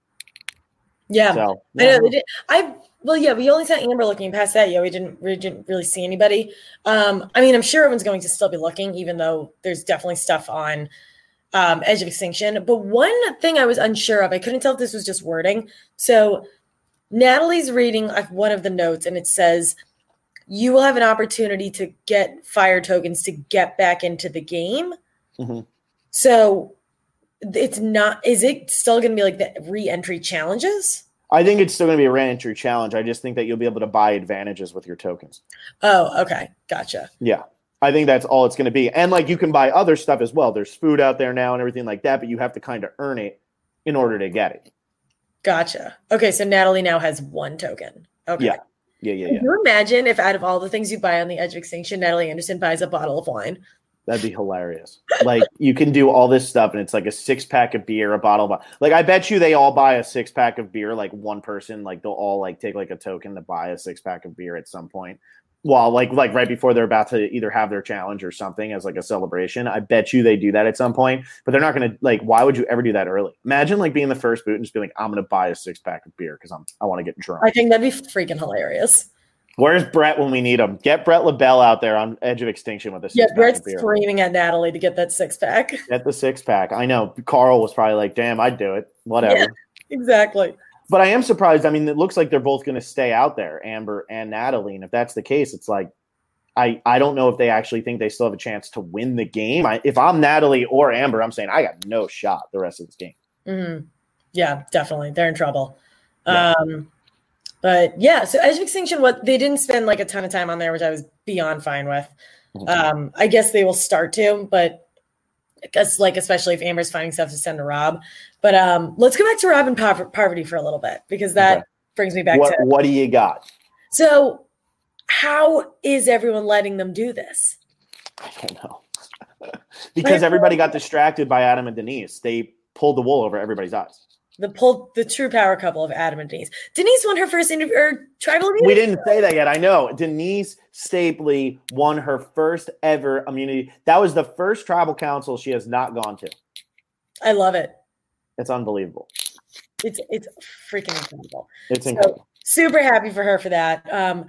Yeah. So, I know they did. I, well, yeah, we only saw Amber looking. Past that, yeah, we didn't, we didn't really see anybody. Um, I mean, I'm sure everyone's going to still be looking, even though there's definitely stuff on um, Edge of Extinction. But one thing I was unsure of, I couldn't tell if this was just wording. So Natalie's reading one of the notes, and it says, you will have an opportunity to get fire tokens to get back into the game. Mm-hmm. So it's not, is it still going to be like the re-entry challenges? I think it's still going to be a re-entry challenge. I just think that you'll be able to buy advantages with your tokens. Oh, okay. Gotcha. Yeah. I think that's all it's going to be. And like you can buy other stuff as well. There's food out there now and everything like that, but you have to kind of earn it in order to get it. Gotcha. Okay. So Natalie now has one token. Okay. Yeah. Yeah, yeah, yeah. Can you imagine if out of all the things you buy on the Edge of Extinction, Natalie Anderson buys a bottle of wine? That'd be hilarious. Like you can do all this stuff and it's like a six pack of beer, a bottle of like I bet you they all buy a six pack of beer, like one person, like they'll all like take like a token to buy a six pack of beer at some point. While like like right before they're about to either have their challenge or something as like a celebration. I bet you they do that at some point, but they're not gonna like why would you ever do that early? Imagine like being the first boot and just being like, I'm gonna buy a six pack of beer because I'm I want to get drunk. I think that'd be freaking hilarious. Where's Brett when we need him? Get Brett LaBelle out there on Edge of Extinction with a six yeah, pack Brett's of beer. Screaming at Natalie to get that six pack. Get the six pack. I know. Carl was probably like, damn, I'd do it. Whatever. Yeah, exactly. But I am surprised. I mean, it looks like they're both going to stay out there, Amber and Natalie. And if that's the case, it's like, I, I don't know if they actually think they still have a chance to win the game. I, if I'm Natalie or Amber, I'm saying I got no shot the rest of this game. Mm-hmm. Yeah, definitely. They're in trouble. Yeah. Um, But yeah, so Edge of Extinction, what they didn't spend like a ton of time on there, which I was beyond fine with. Um, I guess they will start to, but I guess like especially if Amber's finding stuff to send to Rob. But um, let's go back to Rob and Par- Parvati for a little bit because that okay. brings me back what, to what do you got? So, how is everyone letting them do this? I don't know. Because everybody got distracted by Adam and Denise. They pulled the wool over everybody's eyes. The pull, the true power couple of Adam and Denise. Denise won her first interview or tribal immunity. We didn't say that yet. I know. Denise Stapley won her first ever immunity. That was the first tribal council she has not gone to. I love it. It's unbelievable. It's it's freaking incredible. It's so, incredible. Super happy for her for that. Um,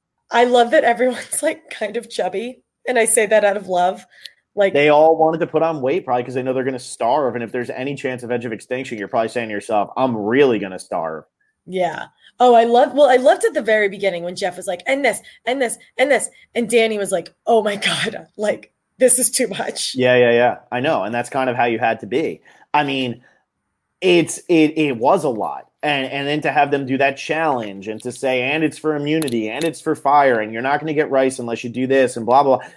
I love that everyone's like kind of chubby, and I say that out of love. Like they all wanted to put on weight probably because they know they're going to starve, and if there's any chance of Edge of Extinction, you're probably saying to yourself, "I'm really going to starve." Yeah. Oh, I love. Well, I loved at the very beginning when Jeff was like, "And this, and this, and this," and Danny was like, "Oh my god, like this is too much." Yeah, yeah, yeah. I know, and that's kind of how you had to be. I mean. It's it it was a lot. And and then to have them do that challenge and to say, and it's for immunity and it's for fire and you're not going to get rice unless you do this and blah, blah, blah.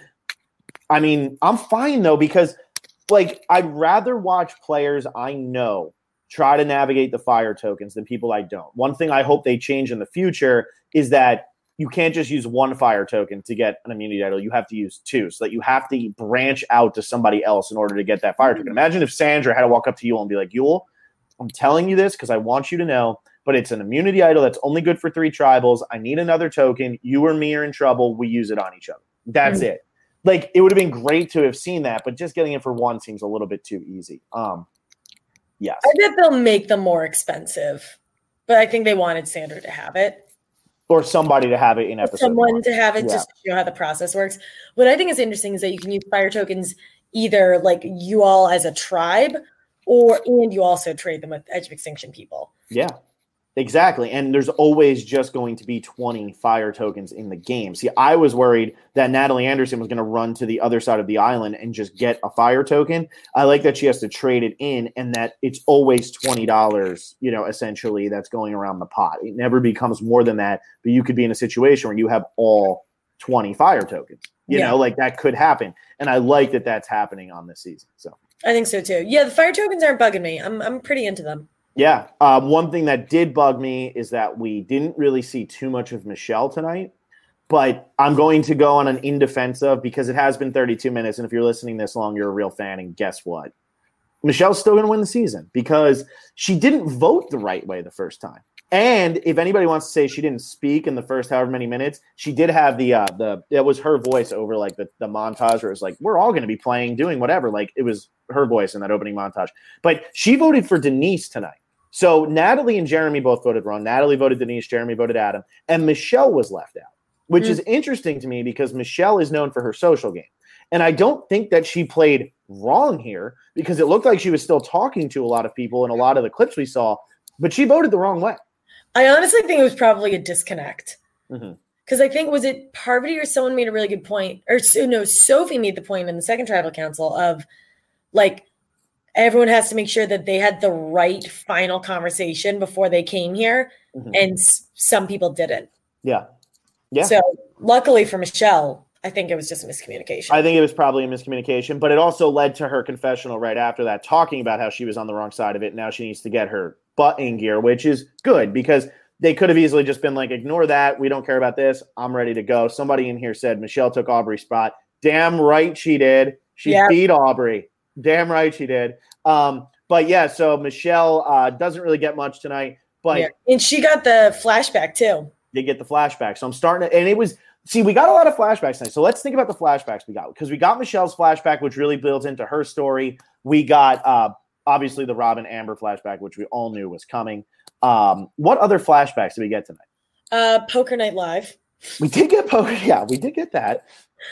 I mean, I'm fine though, because like I'd rather watch players I know try to navigate the fire tokens than people I don't. One thing I hope they change in the future is that you can't just use one fire token to get an immunity idol. You have to use two, so that you have to branch out to somebody else in order to get that fire token. Imagine if Sandra had to walk up to Yul and be like, Yul, I'm telling you this because I want you to know, but it's an immunity idol that's only good for three tribals. I need another token. You or me are in trouble. We use it on each other. That's mm-hmm. it. Like, it would have been great to have seen that, but just getting it for one seems a little bit too easy. Um, yes. I bet they'll make them more expensive, but I think they wanted Sandra to have it. Or somebody to have it in episode Someone one. to have it yeah. just to show how the process works. What I think is interesting is that you can use fire tokens either like you all as a tribe, or and you also trade them with Edge of Extinction people. Yeah, exactly. And there's always just going to be twenty fire tokens in the game. See, I was worried that Natalie Anderson was going to run to the other side of the island and just get a fire token. I like that she has to trade it in and that it's always twenty dollars, you know, essentially that's going around the pot. It never becomes more than that, but you could be in a situation where you have all twenty fire tokens. You yeah. know, like that could happen. And I like that that's happening on this season. So I think so too. Yeah, the fire tokens aren't bugging me. I'm I'm pretty into them. Yeah. Uh, one thing that did bug me is that we didn't really see too much of Michelle tonight. But I'm going to go on an in defense of, because it has been thirty-two minutes, and if you're listening this long, you're a real fan, and guess what? Michelle's still going to win the season because she didn't vote the right way the first time. And if anybody wants to say she didn't speak in the first however many minutes, she did have the uh, the it was her voice over like the, the montage where it was like, we're all going to be playing, doing whatever. Like it was her voice in that opening montage. But she voted for Denise tonight. So Natalie and Jeremy both voted wrong. Natalie voted Denise, Jeremy voted Adam, and Michelle was left out, which mm. is interesting to me because Michelle is known for her social game. And I don't think that she played wrong here because it looked like she was still talking to a lot of people in a lot of the clips we saw, but she voted the wrong way. I honestly think it was probably a disconnect. Mm-hmm. Because I think, was it Parvati or someone made a really good point, or no, Sophie made the point in the second tribal council of like, everyone has to make sure that they had the right final conversation before they came here. Mm-hmm. And s- some people didn't. Yeah. Yeah. So luckily for Michelle, I think it was just a miscommunication. I think it was probably a miscommunication, but it also led to her confessional right after that, talking about how she was on the wrong side of it. Now she needs to get her butt in gear, which is good because they could have easily just been like, ignore that. We don't care about this. I'm ready to go. Somebody in here said Michelle took Aubrey's spot. Damn right she did. She yep. beat Aubrey. Damn right she did. Um, but yeah, so Michelle uh, doesn't really get much tonight. But yeah. And she got the flashback too. They get the flashback. So I'm starting to, and it was, see, we got a lot of flashbacks tonight. So let's think about the flashbacks we got. Because we got Michelle's flashback, which really builds into her story. We got, uh, obviously, the Robin Amber flashback, which we all knew was coming. Um, what other flashbacks did we get tonight? Uh, Poker Night Live. We did get poker. Yeah, we did get that.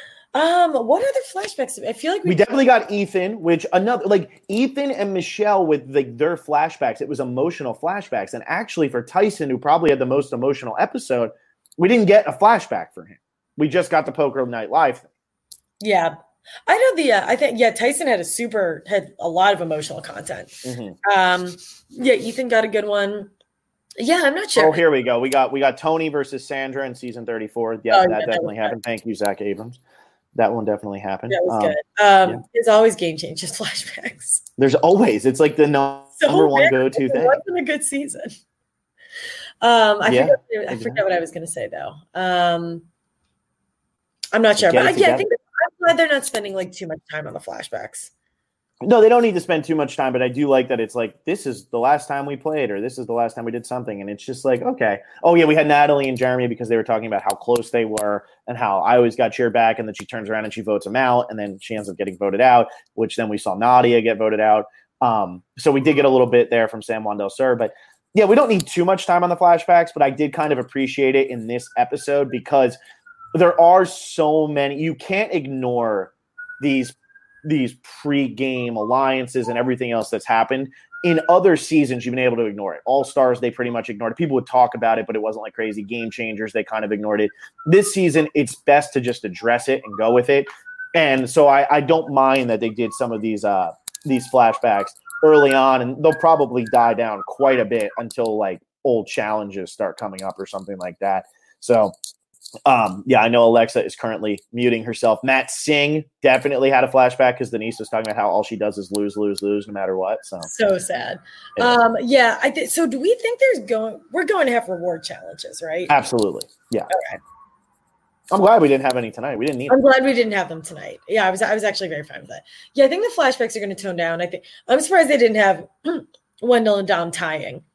Um, what other flashbacks? I feel like we, we definitely got Ethan, which another like Ethan and Michelle with the, their flashbacks. It was emotional flashbacks, and actually for Tyson, who probably had the most emotional episode, we didn't get a flashback for him. We just got the Poker Night Live thing. Yeah. I know the, uh, I think, yeah, Tyson had a super, had a lot of emotional content. Mm-hmm. Um, yeah, Ethan got a good one. Yeah, I'm not sure. Oh, here we go. We got, we got Tony versus Sandra in season thirty-four. Yeah, oh, that yeah, definitely that happened. Good. Thank you, Zach Abrams. That one definitely happened. That was um, good. Um, yeah. There's always game changers flashbacks. There's always, it's like the number so one go-to thing. It wasn't a good season. Um, I, yeah, forget, I exactly. forget what I was going to say though. Um, I'm not sure, but yeah, I think I'm glad they're not spending like too much time on the flashbacks. No, they don't need to spend too much time, but I do like that it's like, this is the last time we played, or this is the last time we did something. And it's just like, okay. Oh, yeah, we had Natalie and Jeremy because they were talking about how close they were and how I always got cheered back, and then she turns around and she votes him out, and then she ends up getting voted out, which then we saw Nadia get voted out. Um, so we did get a little bit there from San Juan del Sur, but yeah, we don't need too much time on the flashbacks, but I did kind of appreciate it in this episode because there are so many. You can't ignore these these pre-game alliances and everything else that's happened. In other seasons, you've been able to ignore it. All-Stars, they pretty much ignored it. People would talk about it, but it wasn't like crazy. Game Changers, they kind of ignored it. This season, it's best to just address it and go with it. And so I, I don't mind that they did some of these uh, these flashbacks early on, and they'll probably die down quite a bit until like old challenges start coming up or something like that. So Um, yeah, I know Alexa is currently muting herself. Matt Singh definitely had a flashback because Denise was talking about how all she does is lose, lose, lose, no matter what. So so sad. Yeah. Um, yeah. I th- so do we think there's going? We're going to have reward challenges, right? Absolutely, yeah. Okay. I'm glad we didn't have any tonight. We didn't need. I'm them. glad we didn't have them tonight. Yeah, I was. I was actually very fine with that. Yeah, I think the flashbacks are going to tone down. I think I'm surprised they didn't have Wendell and Dom tying.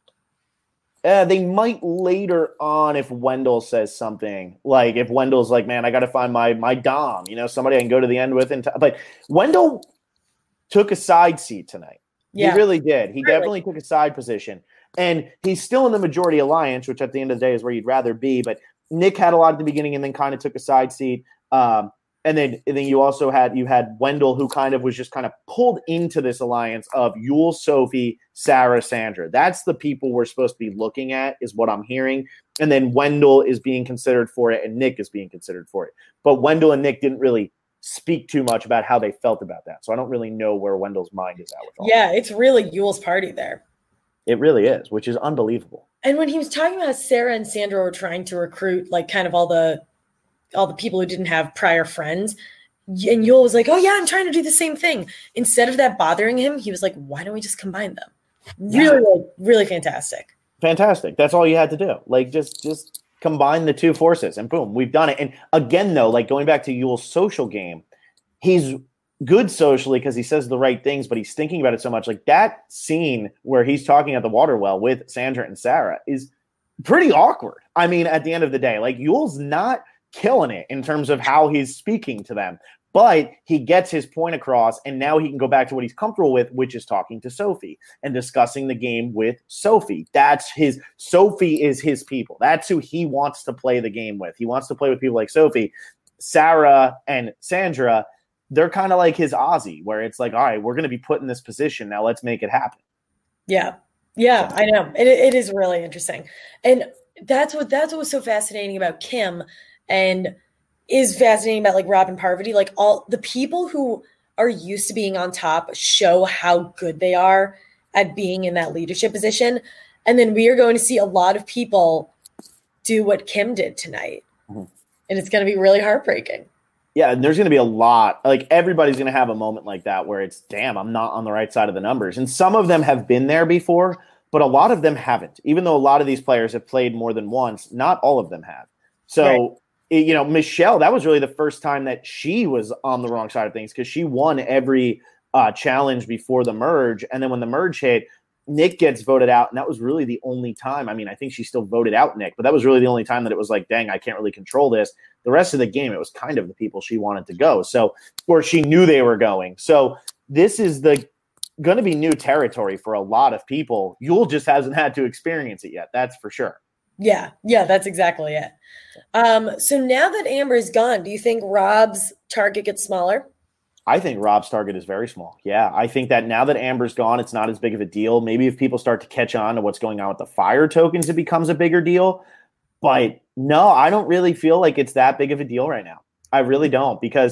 Uh, they might later on if Wendell says something like if Wendell's like, man, I got to find my my Dom, you know, somebody I can go to the end with. And t-. But Wendell took a side seat tonight. Yeah. He really did. He Really. definitely took a side position, and he's still in the majority alliance, which at the end of the day is where you'd rather be. But Nick had a lot at the beginning, and then kind of took a side seat. Um, And then, and then you also had you had Wendell, who kind of was just kind of pulled into this alliance of Yul, Sophie, Sarah, Sandra. That's the people we're supposed to be looking at, is what I'm hearing. And then Wendell is being considered for it, and Nick is being considered for it. But Wendell and Nick didn't really speak too much about how they felt about that. So I don't really know where Wendell's mind is at with all Yeah, that. it's really Yul's party there. It really is, which is unbelievable. And when he was talking about how Sarah and Sandra were trying to recruit, like, kind of all the all the people who didn't have prior friends, and Yul was like, oh, yeah, I'm trying to do the same thing. Instead of that bothering him, he was like, why don't we just combine them? Really, Yeah. like, really fantastic. Fantastic. That's all you had to do. Like, just just combine the two forces, and boom, we've done it. And again, though, like going back to Yul's social game, he's good socially because he says the right things, but he's thinking about it so much. Like that scene where he's talking at the water well with Sandra and Sarah is pretty awkward. I mean, at the end of the day, like Yul's not killing it in terms of how he's speaking to them, but he gets his point across, and now he can go back to what he's comfortable with, which is talking to Sophie and discussing the game with Sophie. That's his Sophie is his people. That's who he wants to play the game with. He wants to play with people like Sophie. Sarah and Sandra, they're kind of like his Ozzy, where it's like, all right, we're going to be put in this position. Now let's make it happen. Yeah. Yeah, I know. It, it is really interesting. And that's what that's what was so fascinating about Kim, and is fascinating about like Rob and Parvati. Like all the people who are used to being on top show how good they are at being in that leadership position. And then we are going to see a lot of people do what Kim did tonight. Mm-hmm. And it's going to be really heartbreaking. Yeah, and there's going to be a lot. Like everybody's going to have a moment like that where it's, damn, I'm not on the right side of the numbers. And some of them have been there before, but a lot of them haven't. Even though a lot of these players have played more than once, not all of them have. So, right. it, you know, Michelle, that was really the first time that she was on the wrong side of things because she won every uh, challenge before the merge. And then when the merge hit, Nick gets voted out, and that was really the only time. I mean, I think she still voted out Nick, but that was really the only time that it was like, dang, I can't really control this. The rest of the game, it was kind of the people she wanted to go. So, or she knew they were going. So this is the going to be new territory for a lot of people. Yul just hasn't had to experience it yet. That's for sure. Yeah. Yeah, that's exactly it. Um, so now that Amber is gone, do you think Rob's target gets smaller? I think Rob's target is very small. Yeah, I think that now that Amber's gone, it's not as big of a deal. Maybe if people start to catch on to what's going on with the fire tokens, it becomes a bigger deal. But no, I don't really feel like it's that big of a deal right now. I really don't, because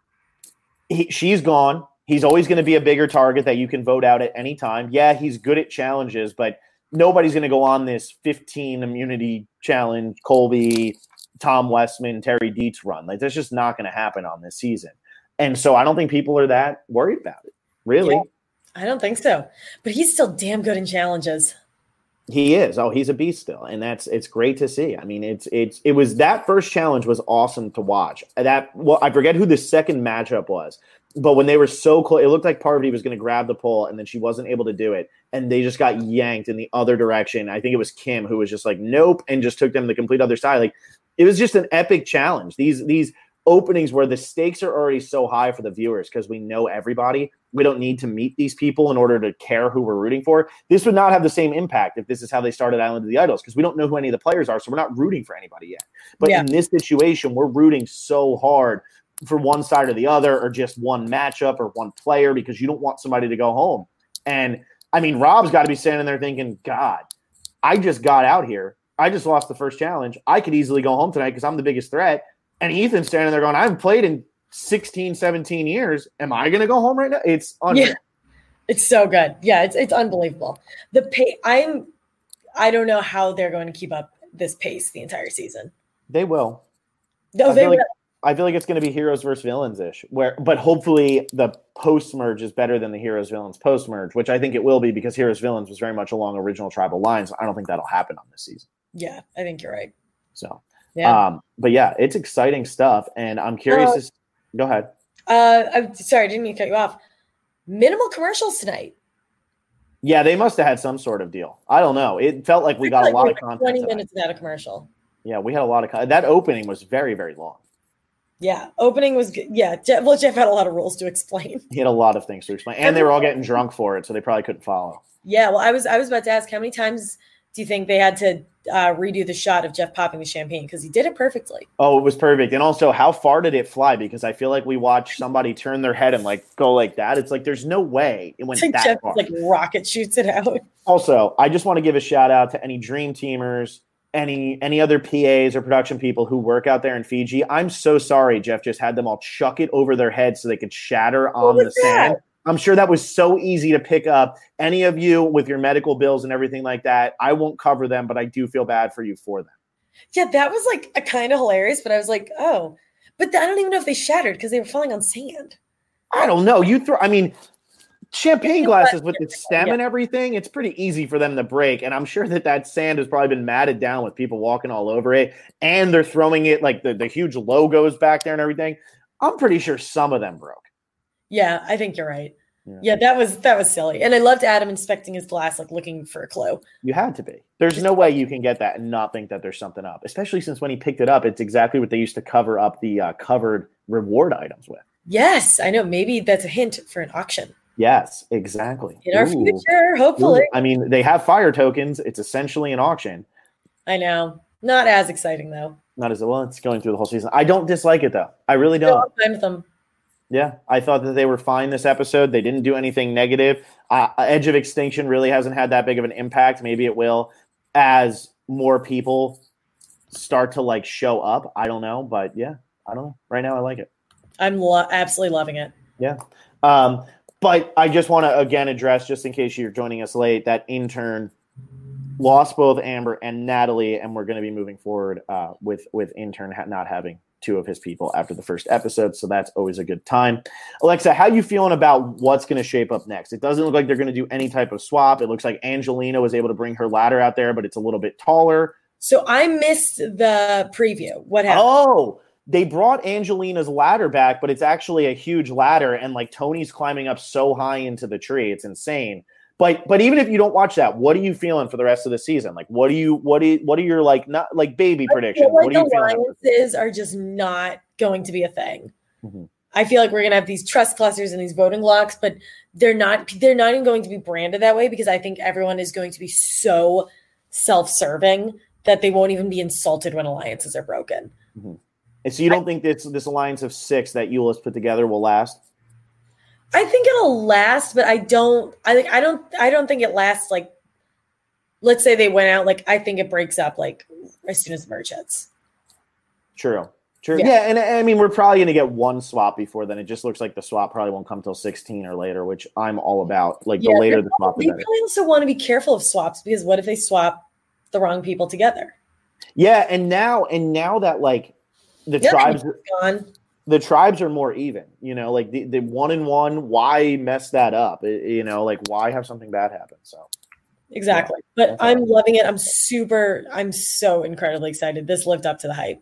he, she's gone. He's always going to be a bigger target that you can vote out at any time. Yeah, he's good at challenges, but nobody's going to go on this fifteen immunity challenge, Colby, Tom Westman, Terry Dietz run. Like, that's just not going to happen on this season. And so I don't think people are that worried about it, really. Yeah, I don't think so. But he's still damn good in challenges. He is. Oh, he's a beast still. And that's it's great to see. I mean, it's it's it was that first challenge was awesome to watch. That well, I forget who the second matchup was, but when they were so close, it looked like Parvati was going to grab the pole, and then she wasn't able to do it. And they just got yanked in the other direction. I think it was Kim who was just like, nope, and just took them the complete other side. Like, it was just an epic challenge. These these openings where the stakes are already so high for the viewers because we know everybody. We don't need to meet these people in order to care who we're rooting for. This would not have the same impact if this is how they started Island of the Idols because we don't know who any of the players are, so we're not rooting for anybody yet. But yeah. in this situation, we're rooting so hard for one side or the other or just one matchup or one player because you don't want somebody to go home. And, I mean, Rob's got to be standing there thinking, God, I just got out here. I just lost the first challenge. I could easily go home tonight because I'm the biggest threat. And Ethan's standing there going, I haven't played in sixteen, seventeen years. Am I going to go home right now? It's unreal. Yeah, it's so good. Yeah, it's it's unbelievable. The pay, I'm, I don't know how they're going to keep up this pace the entire season. They will. No, they like, will. I feel like it's going to be heroes versus villains ish. Where, but hopefully the post merge is better than the heroes villains post merge, which I think it will be because heroes villains was very much along original tribal lines. I don't think that'll happen on this season. Yeah, I think you're right. So. Yeah. Um, but yeah, it's exciting stuff, and I'm curious. Uh, to, go ahead. Uh, I'm sorry, I didn't mean to cut you off. Minimal commercials tonight. Yeah, they must have had some sort of deal. I don't know. It felt like we got like a lot of content. Twenty tonight. minutes without a commercial. Yeah, we had a lot of con- that opening was very, very long. Yeah, opening was good. Yeah, Jeff, well, Jeff had a lot of rules to explain. He had a lot of things to explain, and they were all getting drunk for it, so they probably couldn't follow. Yeah, well, I was I was about to ask how many times do you think they had to uh, redo the shot of Jeff popping the champagne? Because he did it perfectly. Oh, it was perfect. And also, how far did it fly? Because I feel like we watched somebody turn their head and like go like that. It's like there's no way it went it's like that Jeff far. Like rocket shoots it out. Also, I just want to give a shout out to any dream teamers, any any other P As or production people who work out there in Fiji. I'm so sorry Jeff just had them all chuck it over their heads so they could shatter on the sand. I'm sure that was so easy to pick up. Any of you with your medical bills and everything like that, I won't cover them, but I do feel bad for you for them. Yeah, that was like a kind of hilarious, but I was like, oh, but I don't even know if they shattered because they were falling on sand. I don't know. You throw, I mean, champagne glasses with the stem yeah. and everything, it's pretty easy for them to break. And I'm sure that that sand has probably been matted down with people walking all over it. And they're throwing it like the, the huge logos back there and everything. I'm pretty sure some of them broke. Yeah, I think you're right. Yeah. yeah, that was that was silly. And I loved Adam inspecting his glass, like looking for a clue. You had to be. There's Just no way you can get that and not think that there's something up, especially since when he picked it up, it's exactly what they used to cover up the uh, covered reward items with. Yes, I know. Maybe that's a hint for an auction. Yes, exactly. In our Ooh. future, hopefully. Ooh. I mean, they have fire tokens. It's essentially an auction. I know. Not as exciting, though. Not as well. It's going through the whole season. I don't dislike it, though. I really don't. I'm fine with them. Yeah, I thought that they were fine this episode. They didn't do anything negative. Uh, Edge of Extinction really hasn't had that big of an impact. Maybe it will as more people start to like show up. I don't know, but yeah, I don't know. Right now, I like it. I'm lo- absolutely loving it. Yeah. Um, but I just want to again address, just in case you're joining us late, that intern lost both Amber and Natalie, and we're going to be moving forward uh, with with intern ha- not having two of his people after the first episode, so that's always a good time. Alexa, how you feeling about what's going to shape up next? It doesn't look like they're going to do any type of swap. It looks like Angelina was able to bring her ladder out there, but it's a little bit taller. So I missed the preview. What happened? Oh, they brought Angelina's ladder back, but it's actually a huge ladder, and like Tony's climbing up so high into the tree. It's insane. But but even if you don't watch that, what are you feeling for the rest of the season? Like, what do you what do you, what are your like not like baby predictions? Like what are you feeling? Alliances are just not going to be a thing. Mm-hmm. I feel like we're gonna have these trust clusters and these voting blocks, but they're not they're not even going to be branded that way because I think everyone is going to be so self-serving that they won't even be insulted when alliances are broken. Mm-hmm. And so you don't I, think this this alliance of six that Euless put together will last? I think it'll last, but I don't. I think I don't. I don't think it lasts. Like, let's say they went out. Like, I think it breaks up. Like, as soon as the merge hits. True. True. Yeah, yeah and I mean, we're probably going to get one swap before then. It just looks like the swap probably won't come till sixteen or later, which I'm all about. Like, yeah, the later the swap, the better. They probably also want to be careful of swaps because what if they swap the wrong people together? Yeah, and now and now that like the yeah, tribes gone. The tribes are more even, you know, like the, the one and one, why mess that up? It, you know, like why have something bad happen? So exactly. Yeah, but I'm right. loving it. I'm super, I'm so incredibly excited. This lived up to the hype.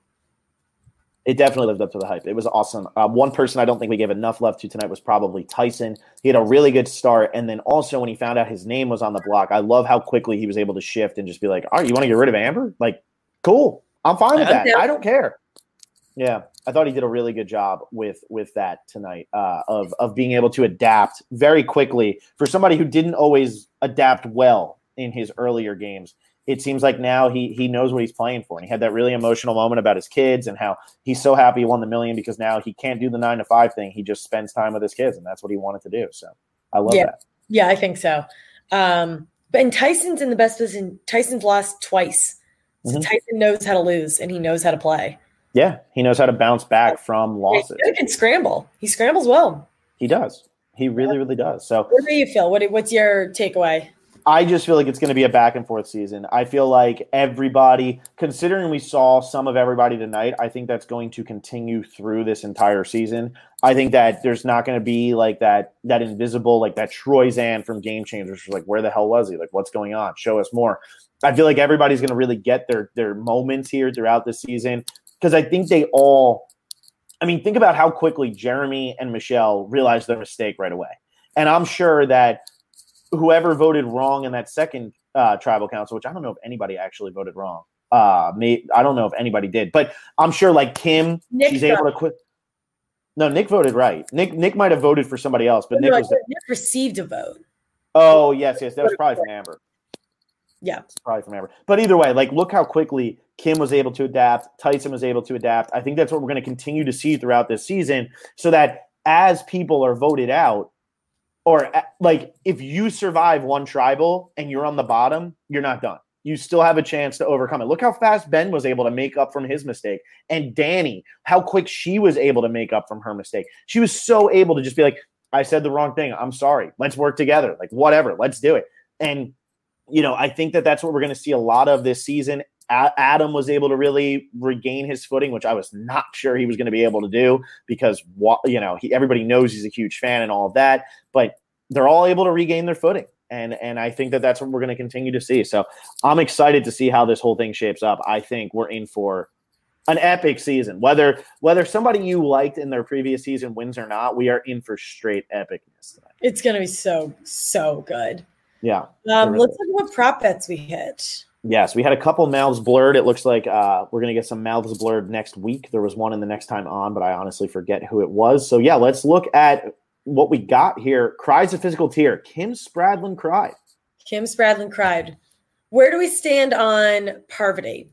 It definitely lived up to the hype. It was awesome. Uh, one person I don't think we gave enough love to tonight was probably Tyson. He had a really good start. And then also when he found out his name was on the block, I love how quickly he was able to shift and just be like, all right, you want to get rid of Amber? Like, cool. I'm fine with that. I don't care. Yeah, I thought he did a really good job with with that tonight, uh, of of being able to adapt very quickly for somebody who didn't always adapt well in his earlier games. It seems like now he he knows what he's playing for, and he had that really emotional moment about his kids and how he's so happy he won the million because now he can't do the nine to five thing. He just spends time with his kids, and that's what he wanted to do. So I love yeah. that. Yeah, I think so. Um, but and Tyson's in the best position. Tyson's lost twice, so mm-hmm. Tyson knows how to lose, and he knows how to play. Yeah, he knows how to bounce back from losses. He can scramble. He scrambles well. He does. He really, really does. So, what do you feel? What what's your takeaway? I just feel like it's going to be a back and forth season. I feel like everybody, considering we saw some of everybody tonight, I think that's going to continue through this entire season. I think that there's not going to be like that that invisible, like that Troyzan from Game Changers. Like, where the hell was he? Like, what's going on? Show us more. I feel like everybody's going to really get their their moments here throughout the season. Because I think they all – I mean, think about how quickly Jeremy and Michelle realized their mistake right away. And I'm sure that whoever voted wrong in that second uh, tribal council, which I don't know if anybody actually voted wrong. Uh, may, I don't know if anybody did. But I'm sure, like, Kim, Nick she's able to quit. No, Nick voted right. Nick Nick might have voted for somebody else, but no, Nick no, was – Nick received a vote. Oh, yes, yes. That was probably from Amber. Yeah. It's probably from Amber. But either way, like, look how quickly Kim was able to adapt. Tyson was able to adapt. I think that's what we're going to continue to see throughout this season, so that as people are voted out, or like if you survive one tribal and you're on the bottom, you're not done. You still have a chance to overcome it. Look how fast Ben was able to make up from his mistake. And Danny, how quick she was able to make up from her mistake. She was so able to just be like, I said the wrong thing. I'm sorry. Let's work together. Like, whatever. Let's do it. And you know, I think that that's what we're going to see a lot of this season. A- Adam was able to really regain his footing, which I was not sure he was going to be able to do because, you know, he, everybody knows he's a huge fan and all of that. But they're all able to regain their footing. And and I think that that's what we're going to continue to see. So I'm excited to see how this whole thing shapes up. I think we're in for an epic season. Whether whether somebody you liked in their previous season wins or not, we are in for straight epicness tonight. It's going to be so, so good. Yeah. Um, let's look at what prop bets we hit. Yes, we had a couple mouths blurred. It looks like uh, we're going to get some mouths blurred next week. There was one in the next time on, but I honestly forget who it was. So, yeah, let's look at what we got here. Cries of physical tear. Kim Spradlin cried. Kim Spradlin cried. Where do we stand on Parvati?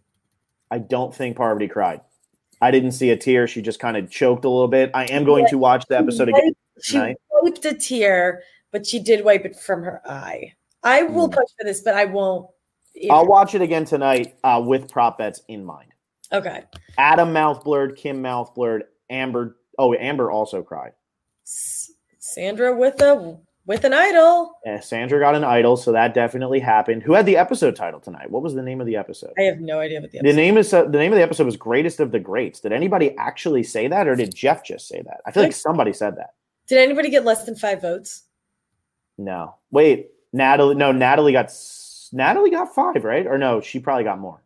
I don't think Parvati cried. I didn't see a tear. She just kind of choked a little bit. I am going yeah. to watch the episode again tonight. She wiped a tear, but she did wipe it from her eye. I will push for this, but I won't. I'll watch it again tonight uh, with prop bets in mind. Okay. Adam mouth blurred, Kim mouth blurred, Amber. Oh, Amber also cried. S- Sandra with a with an idol. Yeah, Sandra got an idol, so that definitely happened. Who had the episode title tonight? What was the name of the episode? I have no idea what the episode. The name is uh, the name of the episode was Greatest of the Greats. Did anybody actually say that, or did Jeff just say that? I feel like somebody said that. Did anybody get less than five votes? No. Wait, Natalie. No, Natalie got. Natalie got five, right? Or no, she probably got more.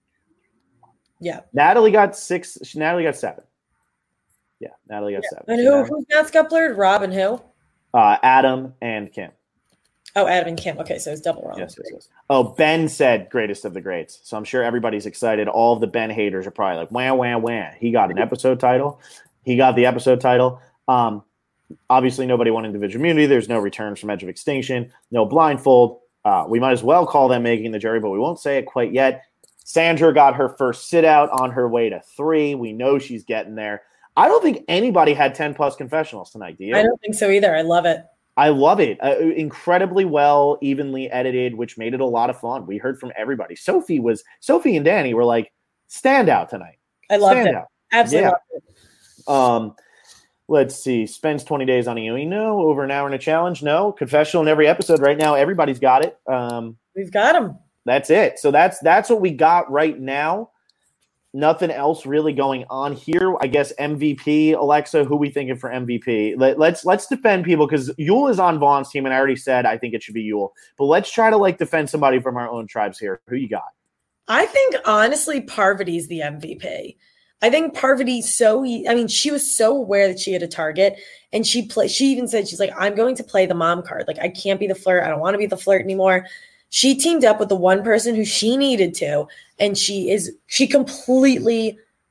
Yeah. Natalie got six. Natalie got seven. Yeah, Natalie got yeah. seven. And who, who's not got blurred? Rob and who? Uh, Adam and Kim. Oh, Adam and Kim. Okay, so it's double wrong. Yes, yes, yes. Oh, Ben said greatest of the greats. So I'm sure everybody's excited. All of the Ben haters are probably like, wah, wah, wah. He got an episode title. He got the episode title. Um, obviously, nobody won individual immunity. There's no returns from Edge of Extinction. No blindfold. Uh, we might as well call them making the jury, but we won't say it quite yet. Sandra got her first sit out on her way to three. We know she's getting there. I don't think anybody had ten plus confessionals tonight. Do you? I don't think so either. I love it. I love it. Uh, incredibly well, evenly edited, which made it a lot of fun. We heard from everybody. Sophie was Sophie and Danny were like standout tonight. I loved stand it. Out. Absolutely yeah. loved it. Um, let's see. Spends twenty days on a Yui. No. Over an hour in a challenge. No. Confessional in every episode right now. Everybody's got it. Um, We've got them. That's it. So that's that's what we got right now. Nothing else really going on here. I guess M V P, Alexa, who we thinking for M V P? Let, let's let's defend people because Yule is on Vaughn's team, and I already said I think it should be Yule. But let's try to like defend somebody from our own tribes here. Who you got? I think honestly, Parvati's the M V P. I think Parvati so I mean, she was so aware that she had a target, and she play. She even said she's like, I'm going to play the mom card. Like I can't be the flirt. I don't want to be the flirt anymore. She teamed up with the one person who she needed to, and she is she completely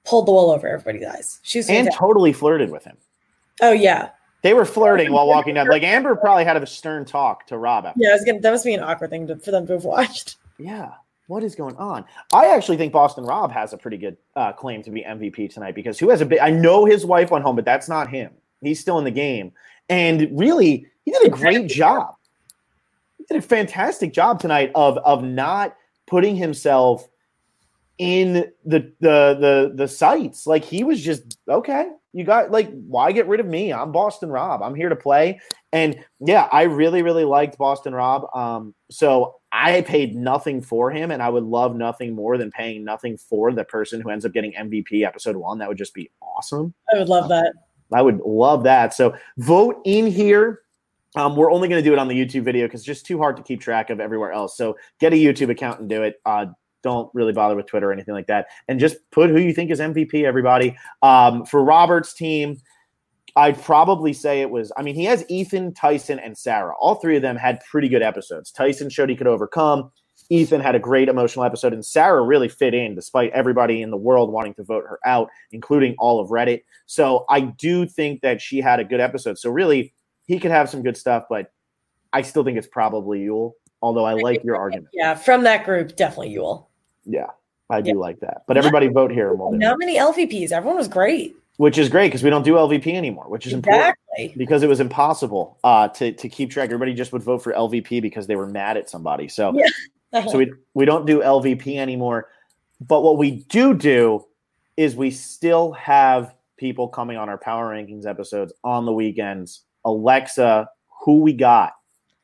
pulled the wool over everybody's eyes. She was and fantastic. totally flirted with him. Oh yeah, they were flirting while walking down. Like Amber probably had a stern talk to Rob. After. Yeah, I was gonna. That must be an awkward thing to, for them to have watched. Yeah. What is going on? I actually think Boston Rob has a pretty good uh, claim to be M V P tonight because who has a big – I know his wife went home, but that's not him. He's still in the game. And really, he did a great job. He did a fantastic job tonight of of not putting himself in the the the the sights. Like he was just, okay, you got – like, why get rid of me? I'm Boston Rob. I'm here to play. And, yeah, I really, really liked Boston Rob. Um, so – I paid nothing for him, and I would love nothing more than paying nothing for the person who ends up getting M V P episode one. That would just be awesome. I would love that. I would love that. So vote in here. Um, we're only going to do it on the YouTube video because it's just too hard to keep track of everywhere else. So get a YouTube account and do it. Uh, don't really bother with Twitter or anything like that. And just put who you think is M V P, everybody. Um, for Robert's team, I'd probably say it was – I mean, he has Ethan, Tyson, and Sarah. All three of them had pretty good episodes. Tyson showed he could overcome. Ethan had a great emotional episode. And Sarah really fit in despite everybody in the world wanting to vote her out, including all of Reddit. So I do think that she had a good episode. So really, he could have some good stuff, but I still think it's probably Yule, although I like your argument. Yeah, from that group, definitely Yule. Yeah, I do yeah. like that. But everybody vote here. And we'll do Not many L V Ps. Everyone was great. Which is great because we don't do L V P anymore, which is exactly. important because it was impossible uh, to to keep track. Everybody just would vote for L V P because they were mad at somebody. So, yeah. so we we don't do L V P anymore. But what we do do is we still have people coming on our Power Rankings episodes on the weekends. Alexa, who we got?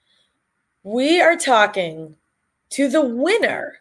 We are talking to the winner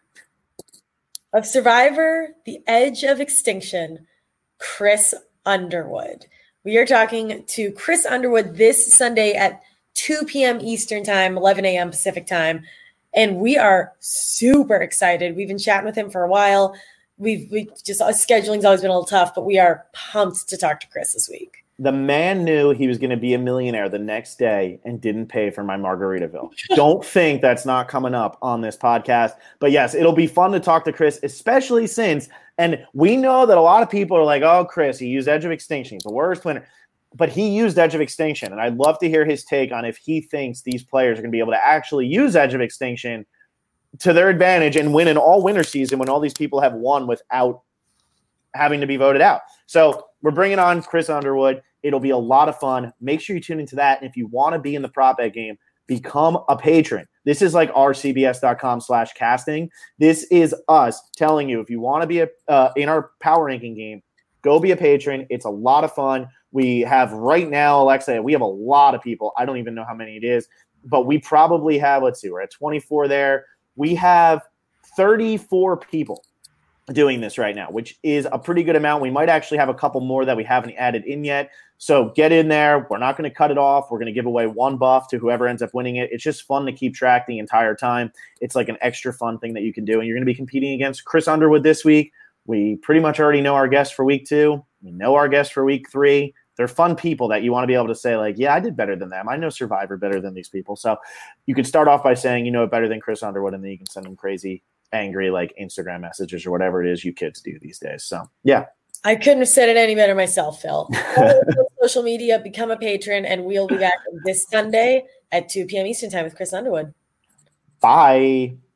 of Survivor: The Edge of Extinction, Chris Underwood. We are talking to Chris Underwood this Sunday at two p.m. Eastern time, eleven a.m. Pacific time. And we are super excited. We've been chatting with him for a while. We've we just uh, scheduling's always been a little tough, but we are pumped to talk to Chris this week. The man knew he was going to be a millionaire the next day and didn't pay for my Margaritaville. Don't think that's not coming up on this podcast. But yes, it'll be fun to talk to Chris, especially since, and we know that a lot of people are like, oh, Chris, he used Edge of Extinction. He's the worst winner. But he used Edge of Extinction, and I'd love to hear his take on if he thinks these players are going to be able to actually use Edge of Extinction to their advantage and win an all-winner season when all these people have won without having to be voted out. So we're bringing on Chris Underwood. It'll be a lot of fun. Make sure you tune into that. And if you want to be in the prop bet game, become a patron. This is like r c b s dot com slash casting. This is us telling you, if you want to be a, uh, in our power ranking game, go be a patron. It's a lot of fun. We have right now, Alexa, we have a lot of people. I don't even know how many it is, but we probably have, let's see, we're at twenty-four there. We have thirty-four people doing this right now, which is a pretty good amount. We might actually have a couple more that we haven't added in yet. So get in there. We're not going to cut it off. We're going to give away one buff to whoever ends up winning it. It's just fun to keep track the entire time. It's like an extra fun thing that you can do. And you're going to be competing against Chris Underwood this week. We pretty much already know our guest for week two. We know our guest for week three. They're fun people that you want to be able to say, like, yeah, I did better than them. I know Survivor better than these people. So you could start off by saying, you know it better than Chris Underwood, and then you can send them crazy, angry, like Instagram messages or whatever it is you kids do these days. So, yeah. I couldn't have said it any better myself, Phil. Social media, become a patron, and we'll be back this Sunday at two p.m. Eastern time with Chris Underwood. Bye.